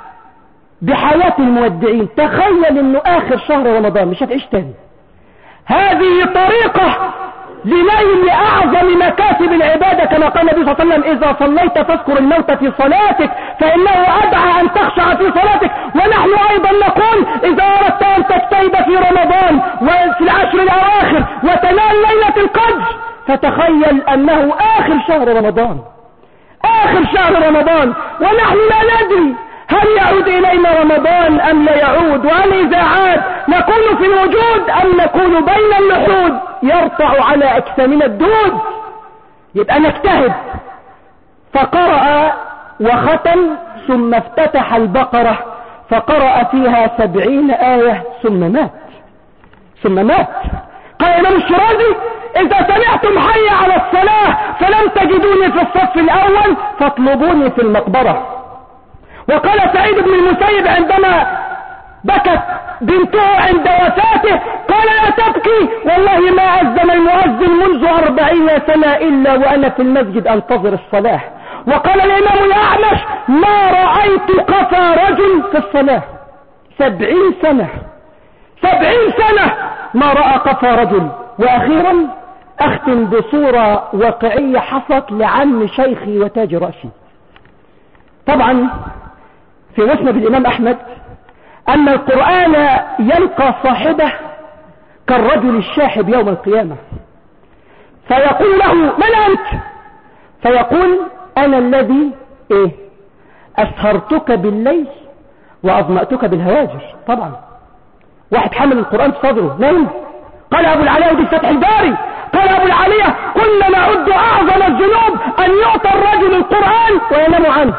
بحياة المودعين. تخيل أنه آخر شهر رمضان مش هتعيش تاني. هذه طريقة لنيل أعظم مكاسب العبادة، كما قال النبي صلى الله عليه وسلم إذا صليت فاذكر الموت في صلاتك فإنه أدعى أن تخشع في صلاتك. ونحن أيضا نقول إذا أردت أن تجتهد في رمضان وفي العشر الأواخر وتنال ليلة القدر فتخيل أنه آخر شهر رمضان، آخر شهر رمضان، ونحن لا ندري هل يعود إلينا رمضان أم لا يعود، وهل إذا عاد نكون في الوجود أم نكون بين اللحود يرفع على أجسامنا الدود. يبقى نجتهد. فقرأ وختم ثم افتتح البقرة فقرأ فيها سبعين آية ثم مات ثم مات قال الإمام الشيرازي إذا سمعتم حي على الصلاة فلم تجدوني في الصف الأول فاطلبوني في المقبرة. وقال سعيد بن المسيب عندما بكت بنته عند وفاته قال لا تبكي والله ما أذن المؤذن منذ أربعين سنة إلا وأنا في المسجد أنتظر الصلاة. وقال الإمام الأعمش ما رأيت قفا رجل في الصلاة سبعين سنة سبعين سنة ما رأى قفا رجل. وأخيرا أختم بصورة واقعية حصلت لعم شيخي وتاج رأسي. طبعا في مسند الإمام أحمد أن القرآن يلقى صاحبه كالرجل الشاحب يوم القيامة فيقول له من أنت؟ فيقول أنا الذي إيه أسهرتك بالليل وأظمأتك بالهواجر. طبعا واحد حمل القرآن في صدره نايم. قال أبو العليا دي فتح الباري قال أبو العليا كنا نعد أعظم الذنوب أن يعطى الرجل القرآن وينام عنه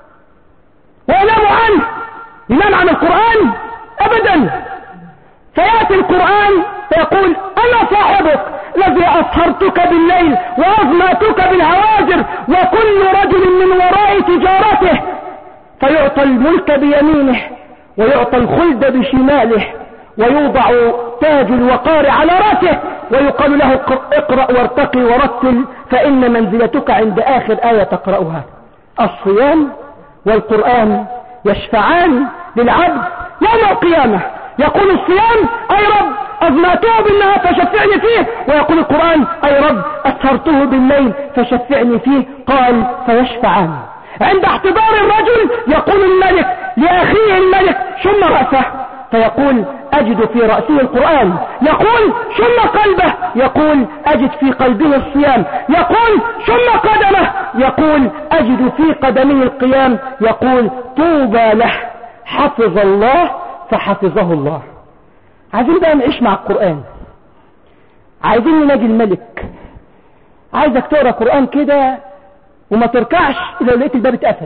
وينام عنه ينام عن القرآن أبدا. فيأتي القرآن فيقول أنا صاحبك الذي أسهرتك بالليل وأظمأتك بالهواجر، وكل رجل من وراء تجارته، فيعطى الملك بيمينه ويعطى الخلد بشماله، ويوضع تاج الوقار على رأسه، ويقال له اقرأ وارتقي ورتل فإن منزلتك عند آخر آية تقرأها. الصيام والقرآن يشفعان للعبد يوم القيامة. يقول الصيام: أي رب أظمأته بالنهار فشفعني فيه، ويقول القرآن: أي رب أسهرته بالليل فشفعني فيه. قال: فيشفعان. عند احتضار الرجل يقول الملك لأخيه الملك: شم رأسه، فيقول: أجد في رأسه القرآن. يقول: شم قلبه، يقول: أجد في قلبه الصيام. يقول: شم قدمه، يقول: أجد في قدمه القيام. يقول: طوبى له، حفظ الله فحفظه الله. عايزين بقى نعيش مع القرآن، عايزين نناجي الملك. عايزك تقرأ قرآن كده وما تركعش إذا لقيت الباب اتقفل.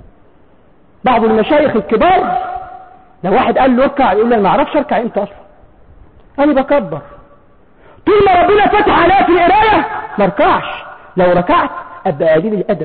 بعض المشايخ الكبار لو واحد قال له اركع يقول له ما اعرفش اركع امتى اصلا، انا بكبر. طول ما ربنا فتح عليا في القرايه ما اركعش، لو ركعت ابقى قليل الادب،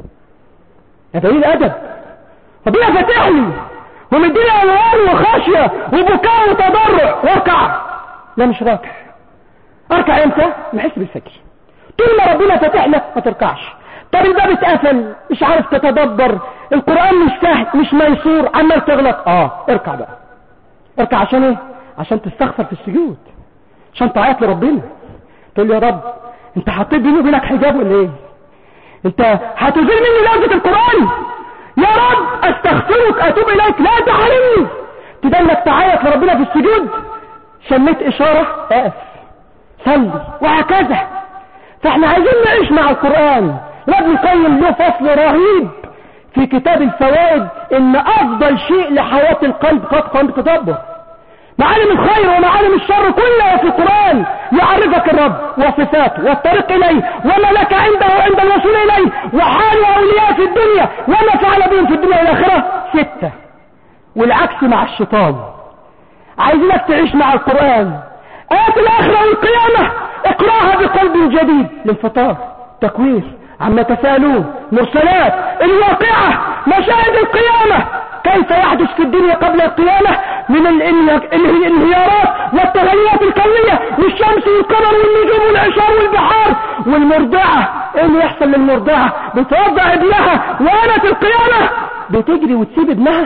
ابقى قليل الادب. ربنا فتح لي ومديني انوار وخشيه وبكاء وتضرع واركع، لا مش راكع. اركع امتى؟ ما احس بالفجر. طول ما ربنا فتح لك ما تركعش. طب الباب اتقفل، مش عارف تتدبر، القرآن مش سهل، مش ميسور، عمال تغلط، اه اركع بقى. اركع عشان ايه؟ عشان تستغفر في السجود، عشان تعيط لربنا، تقول له: يا رب انت حطيت بيني وبينك حجاب ولا ايه؟ انت هتزيل مني لذة القرآن؟ يا رب استغفرك اتوب اليك، لا تحرمني. تدلك تعيط لربنا في السجود، شميت اشارة اقف صلي، وهكذا. فاحنا عايزين نعيش مع القرآن. ابن القيم له فصل رهيب في كتاب الفوائد ان افضل شيء لحياة القلب قد التدبر. معالم الخير ومعالم الشر كلها في القرآن، يعرفك الرب وصفاته والطريق اليه وما لك عنده وعند الوصول اليه وحال اولياء في الدنيا وما فعل بهم في الدنيا والاخره. ستة. والعكس مع الشيطان. عايزينك تعيش مع القرآن. آيات الآخرة والقيامة اقراها بقلب جديد، الانفطار، تكوير، عما تسألون، مرسلات، الواقعة، مشاهد القيامة، كيف يحدث في الدنيا قبل القيامة من الانهيارات والتغيرات الكونية والشمس والقمر والنجوم والعشار والبحار والمرضعة. ايه اللي يحصل للمرضعة؟ بتوضع ابنها وانت القيامة بتجري وتسيب ابنها.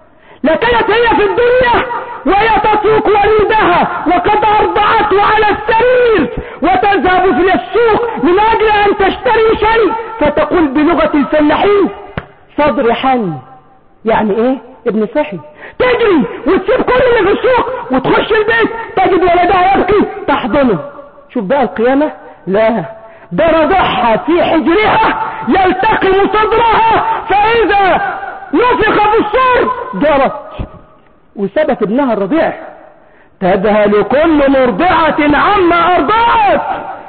لكانت هي في الدنيا وهي تسوق وليدها وقد أرضعته على السرير وتذهب في السوق من أجل أن تشتري شيء، فتقول بلغة الفلاحين: صدر حن. يعني ايه؟ ابن صحي. تجري وتسيب كل اللي في السوق وتخش البيت تجد ولدها يبكي تحضنه. شوف بقى القيامة، لا ده رضعها في حجرها يلتقم صدرها، فإذا نفخ في الصور جرت وسبت ابنها الرضيع. تذهل كل مرضعة عما أرضعت.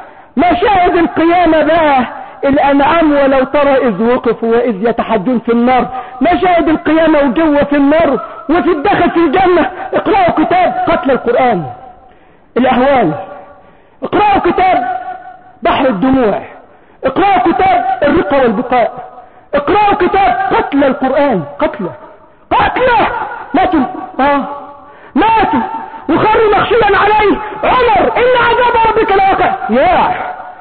مشاهد القيامة بقى الأنعام ولو ترى إذ وقفوا وإذ يتحدون في النار. مشاهد القيامة وجوه في النار وفي الداخل في الجنة. اقرأوا كتاب قتل القرآن، الأهوال. اقرأوا كتاب بحر الدموع. اقرأوا كتاب الرقة والبقاء. اقرأوا كتاب قتل القرآن. قتله قتله ماتوا اه ماتوا وخروا مخشيا عليه. عمر: إن عذاب ربك لواقع. يا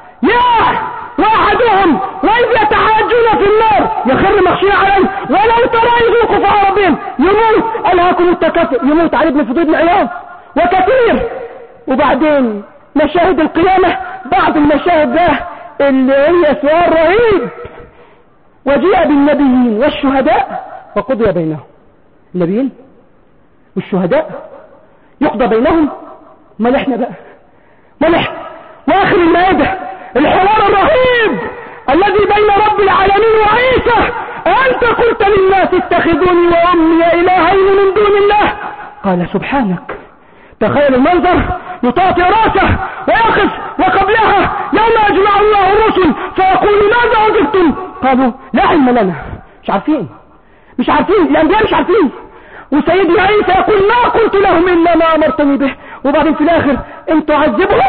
يا واحدهم وإذ يتحاجون في النار يخر مخشيا عليه ولو ترى إذ وقفوا على ربهم يموت. ألهاكم التكاثر. يموت علي بن فضيل بن عياض وكثير. وبعدين مشاهد القيامة، بعض المشاهد ده اللي هي سؤال رهيب: وجيء بالنبيين والشهداء وقضي بينهم. النبيين والشهداء يقضى بينهم. ملحنا بقى ملح. واخر المائدة الحوار الرهيب الذي بين رب العالمين وعيسى: أنت قلت للناس اتخذوني وأمي إلهين من دون الله. قال: سبحانك. تخيل المنظر، يطاطي راسه ويقف. وقبلها: يوم يجمع الله الرسل فيقول: ماذا أجبتم؟ قالوا: لا علم لنا. مش عارفين مش عارفين الأنبياء مش عارفين. وسيدنا عيسى يقول: ما قلت لهم إلا ما أمرتني به. وبعدين في الآخر: إن تعذبهم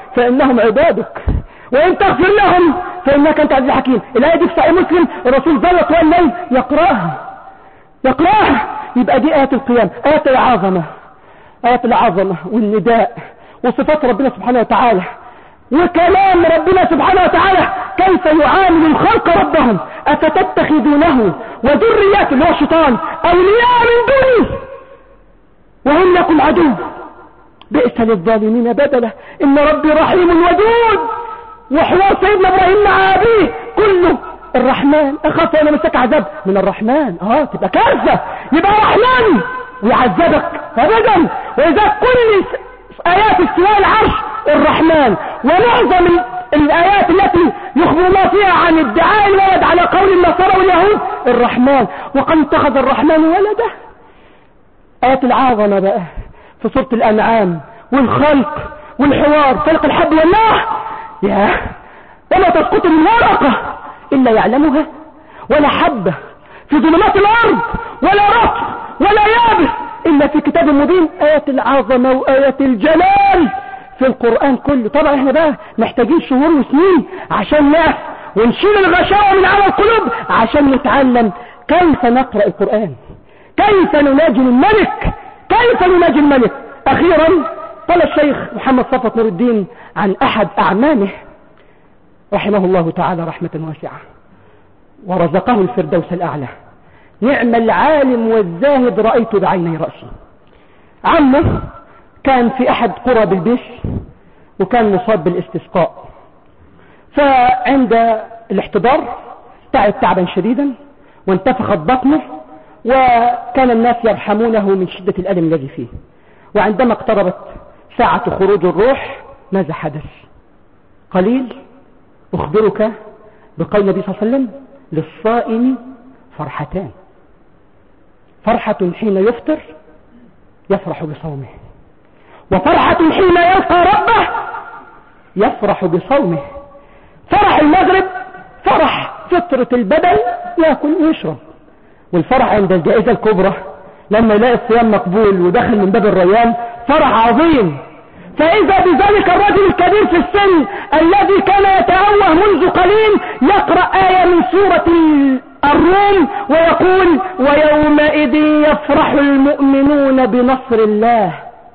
فإنهم عبادك وإن تغفر لهم فإنك أنت عزيز حكيم. الآية دي في صحيح مسلم، الرسول ظل طوال الليل يقرأها يقرأها. يبقى دي آية القيام، آية العظمة، آية العظمة والنداء وصفات ربنا سبحانه وتعالى وكلام ربنا سبحانه وتعالى كيف يعامل الخلق ربهم. أفتتخذونه وذرياته اللي هو الشيطان أولياء من دونه وهم لكم عدو بئس للظالمين بدلا إن ربي رحيم ودود. وحوار سيدنا إبراهيم مع أبيه كله الرحمن أخاف أن مسك عذاب من الرحمن. اه تبقى كارثة. يبقى رحمن ويعذبك أبدا. وإذا كل آيات استواء العرش الرحمن، ومعظم الآيات التي يخبر الله فيها عن ادعاء الولد على قول النصارى واليهود الرحمن. وقد اتخذ الرحمن ولده. آيات العظمة بقى في سورة الأنعام والخلق والحوار فلق الحب والنار. يا وما تسقط من ورقة إلا يعلمها ولا حبة في ظلمات الأرض ولا رطب ولا يابس إلا في كتاب مبين. آيات العظمة وآيات الجلال في القرآن كله. طبعا احنا بقى محتاجين شهور وسنين عشان نعرف ونشيل الغشاوة من على القلوب عشان نتعلم كيف نقرأ القرآن، كيف نناجي الملك، كيف نناجي الملك. أخيرا قال الشيخ محمد صفوت نور الدين عن أحد أعمامه رحمه الله تعالى رحمة واسعة ورزقه الفردوس الأعلى: نعم العالم والزاهد رأيت بعيني رأسي. عمه كان في أحد قرى بالبيش وكان مصاب بالاستسقاء، فعند الاحتضار تعب تعبا شديدا وانتفخت بطنه وكان الناس يرحمونه من شدة الألم الذي فيه. وعندما اقتربت ساعة خروج الروح ماذا حدث؟ قليل أخبرك بقول النبي صلى الله عليه وسلم: للصائم فرحتان، فرحة حين يفطر يفرح بصومه، وفرحة حين يلقى ربه يفرح بصومه. فرح المغرب فرح فطرة البدن يأكل ويشرب، والفرح عند الجائزة الكبرى لما يلاقي الصيام مقبول ودخل من باب الريان فرح عظيم. فإذا بذلك الرجل الكبير في السن الذي كان يتأوه منذ قليل يقرأ آية من سورة الروم ويقول: ويومئذ يفرح المؤمنون بنصر الله.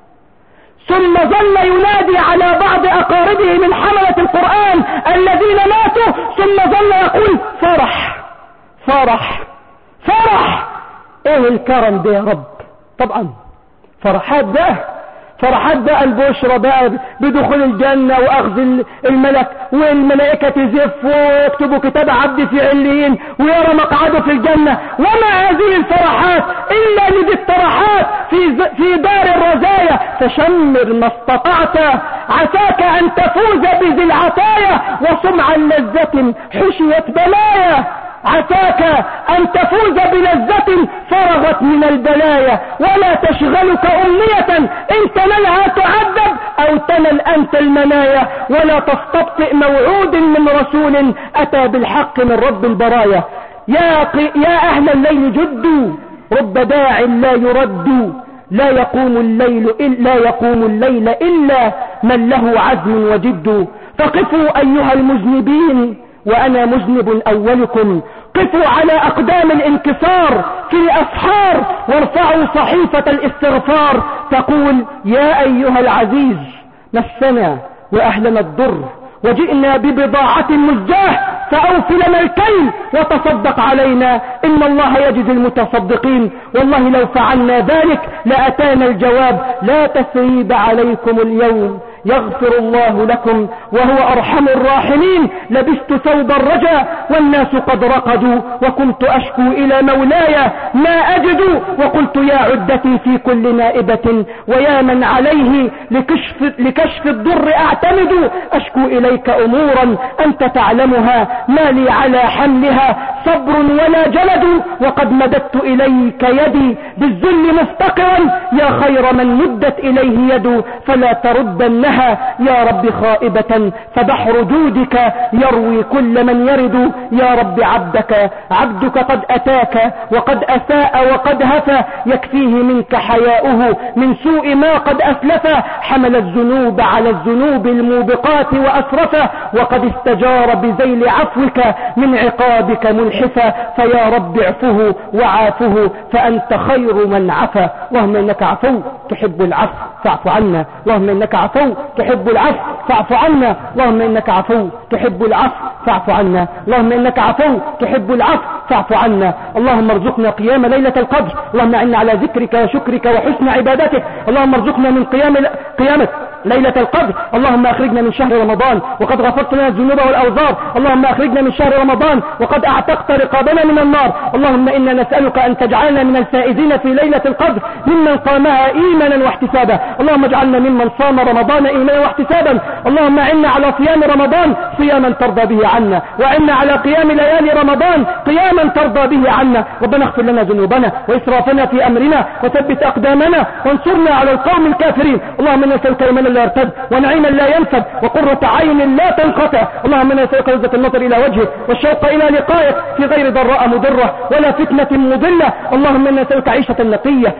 ثم ظل ينادي على بعض أقاربه من حملة القرآن الذين ماتوا، ثم ظل يقول: فرح فرح فرح. ايه الكرم ده يا رب؟ طبعا فرحات ده فرحات بقى البشرى بقى بدخول الجنة وأخذ الملك والملائكة تزف ويكتبوا كتاب عبد في عليين ويرى مقعده في الجنة. وما هذه الفرحات إلا لذي الطرحات في, في دار الرزايا. فشمر ما استطعت عساك أن تفوز بذي العطايا، وصم عن لذة حشيت بلايا. عساك أن تفوز بلذة فرغت من البلايا، ولا تشغلك أمنية إن تنلها تعذب أو تنل أنت المنايا، ولا تستبطئ موعود من رسول أتى بالحق من رب البرايا. يا, يا أهل الليل جدوا، رب داع لا يرد، لا يقوم الليل إلا يقوم الليل إلا من له عزم وجد. فقفوا أيها المذنبين وأنا مذنب أولكم، قفوا على أقدام الانكسار في الأسحار وارفعوا صحيفة الاستغفار. تقول: يا أيها العزيز مسنا وأهلنا الضر وجئنا ببضاعة مزجاة فأوف لنا الكيل وتصدق علينا إن الله يجزي المتصدقين. والله لو فعلنا ذلك لأتانا الجواب: لا تثريب عليكم اليوم يغفر الله لكم وهو أرحم الراحمين. لبست ثوب الرجاء والناس قد رقدوا، وكنت أشكو إلى مولاي ما أجد، وقلت يا عدتي في كل نائبة ويا من عليه لكشف, لكشف الضر أعتمد. أشكو إليك أمورا أنت تعلمها ما لي على حملها صبر ولا جلد، وقد مددت إليك يدي بالذل مفتقرا. يا خير من مدت إليه يد فلا تردنها إنها يا رب خائبة، فبحر جودك يروي كل من يرد. يا رب عبدك عبدك قد أتاك وقد أساء وقد هفى، يكفيه منك حياؤه من سوء ما قد أسلف. حمل الذنوب على الذنوب الموبقات وأسرفا، وقد استجار بذيل عفوك من عقابك ملحفا. فيا رب اعفه وعافه فأنت خير من عفا. اللهم إنك عفو تحب العفو فاعف عنا. اللهم إنك عفو تحب العفو فاعف عنا. اللهم إنك عفو تحب العفو فاعف عنا. اللهم إنك عفو تحب العفو فاعف عنا. اللهم ارزقنا قيام ليلة القدر. اللهم اعنا على ذكرك وشكرك وحسن عبادتك. اللهم ارزقنا من قيام قيامك ليلة القدر. اللهم اخرجنا من شهر رمضان وقد غفرت لنا الذنوب والأوزار. اللهم اخرجنا من شهر رمضان وقد اعتقت رقابنا من النار. اللهم إنا نسألك أن تجعلنا من الفائزين في ليلة القدر ممن قامها إيمانا واحتسابا. اللهم اجعلنا ممن صام رمضان إيمانا واحتسابا. اللهم اعنا على صيام رمضان صياما ترضى به عنا، وإنا على قيام ليالي رمضان قياما ترضى به عنا. ربنا اغفر لنا ذنوبنا وإسرافنا في أمرنا وثبت أقدامنا وانصرنا على القوم الكافرين. اللهم إنا نسألك إيمانا لا يرتد ونعيما لا ينفد وقرة عين لا تنقطع. اللهم إنا نسألك عزة النظر إلى وجهك والشوق إلى لقائك في غير ضراء مضرة ولا فتنة مضلة. اللهم إنا نسألك عيشة نقية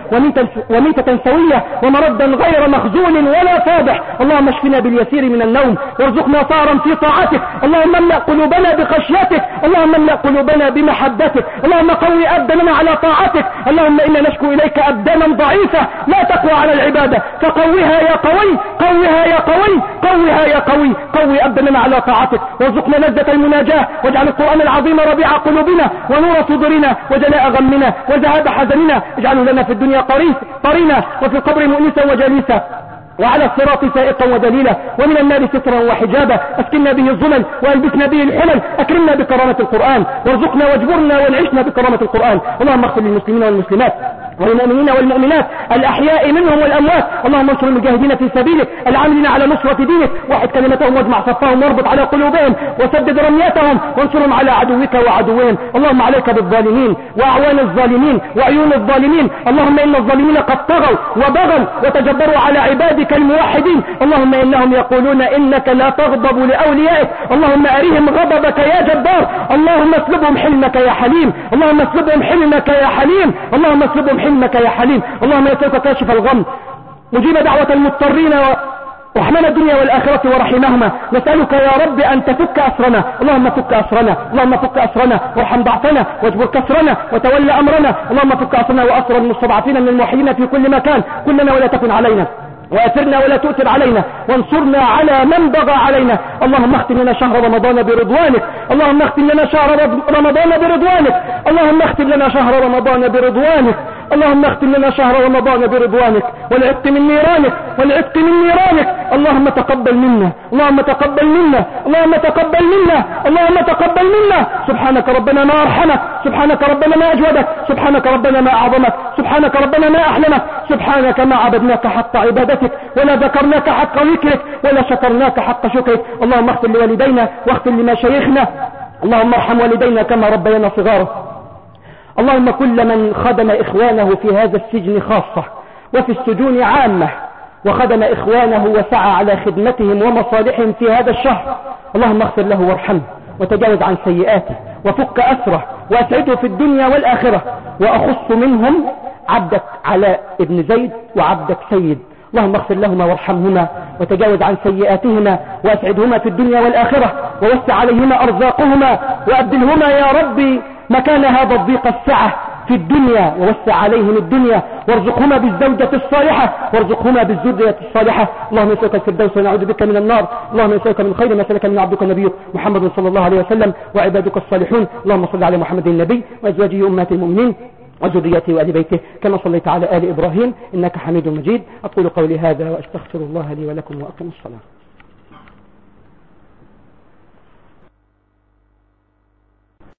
وميتة سوية ومردا غير مخزون ولا فاضح. اللهم اشفنا باليسير من النوم وارزقنا صارا في طاعتك. اللهم املأ قلوبنا بخشيتك. اللهم املأ قلوبنا بمحبتك. اللهم قوي أبداننا على طاعتك. اللهم إنا نشكو إليك أبدانا ضعيفة لا تقوى على العبادة، فقوها يا قوي، قوها يا قوي، قوها يا قوي، قوي أبداننا على طاعتك. وارزقنا لذة المناجاة، واجعل القرآن العظيم ربيع قلوبنا ونور صدورنا وجلاء غمنا وذهاب حزننا. اجعله لنا في الدنيا قريب قرينا وفي القبر مؤنسا وجليسا وعلى الصراط سائقا ودليلا ومن النار سترا وحجابا. اسكننا به الظلل والبسنا به الحلل. اكرمنا بكرامة القرآن وارزقنا واجبرنا وانعشنا بكرامة القرآن. اللهم اغفر للمسلمين والمسلمات والمؤمنين والمؤمنات الأحياء منهم والأموات. اللهم انصر المجاهدين في سبيلك العاملين على نصرة دينك. وحد كلمتهم واجمع صفهم واربط على قلوبهم وسدد رميتهم وانصرهم على عدوك وعدوهم. اللهم عليك بالظالمين وأعوان الظالمين وعيون الظالمين. اللهم إن الظالمين قد طغوا وبغوا وتجبروا على عبادك الموحدين. اللهم إنهم يقولون إنك لا تغضب لأوليائك. اللهم أريهم غضبك يا جبار. اللهم اسلبهم حلمك يا حليم. اللهم اسلبهم حلمك يا حليم. اللهم اسلبهم حلمك يا حليم. اللهم نسألك كاشف الغم مجيب دعوة المضطرين ورحمن الدنيا والآخرة ورحمهما. نسألك يا رب أن تفك أسرنا. اللهم فك أسرنا. اللهم فك أسرنا وارحم ضعفنا واجبر كسرنا وتولى أمرنا. اللهم فك أسرنا وأسر المستضعفين من الموحدين في كل مكان. كلنا ولا تكن علينا، وأثرنا ولا تؤثر علينا، وانصرنا على من بغى علينا. اللهم اختم لنا شهر رمضان برضوانك. اللهم اختم لنا شهر رمضان برضوانك. اللهم اختم لنا شهر رمضان برضوانك. اللهم اختم لنا شهر رمضان برضوانك والعتق من نيرانك والعتق من نيرانك. اللهم تقبل منا. اللهم تقبل منا. اللهم تقبل منا. اللهم تقبل منا. سبحانك ربنا ما أرحمك. سبحانك ربنا ما أجودك. سبحانك ربنا ما أعظمك. سبحانك ربنا ما أحلمك. سبحانك ما عبدناك حق عبادتك ولا ذكرناك حق ذكرك ولا شكرناك حق شكرك. اللهم اغفر لوالدينا واغفر لمشايخنا. اللهم ارحم والدينا كما ربينا صغارا. اللهم كل من خدم إخوانه في هذا السجن خاصة وفي السجون عامة وخدم إخوانه وسعى على خدمتهم ومصالحهم في هذا الشهر، اللهم اغفر له وارحمه وتجاوز عن سيئاته وفك أسره وأسعده في الدنيا والآخرة. وأخص منهم عبدك علاء ابن زيد وعبدك سيد. اللهم اغفر لهما وارحمهما وتجاوز عن سيئاتهما وأسعدهما في الدنيا والآخرة ووسع عليهما أرزاقهما وأبدلهما يا ربي مكان هذا الضيق السعة في الدنيا ووسع عليهم الدنيا وارزقهما بالزوجة الصالحة وارزقهما بالزوجة الصالحة. اللهم نسألك الفردوس ونعوذ بك من النار. اللهم نسألك من خير ما سألك من عبدك نبيك محمد صلى الله عليه وسلم وعبادك الصالحون. اللهم صل على محمد النبي وأزواجه أمهات المؤمنين وذريته وآل بيته كما صليت على آل إبراهيم إنك حميد مجيد. أقول قولي هذا وأستغفر الله لي ولكم وأقم الصلاة.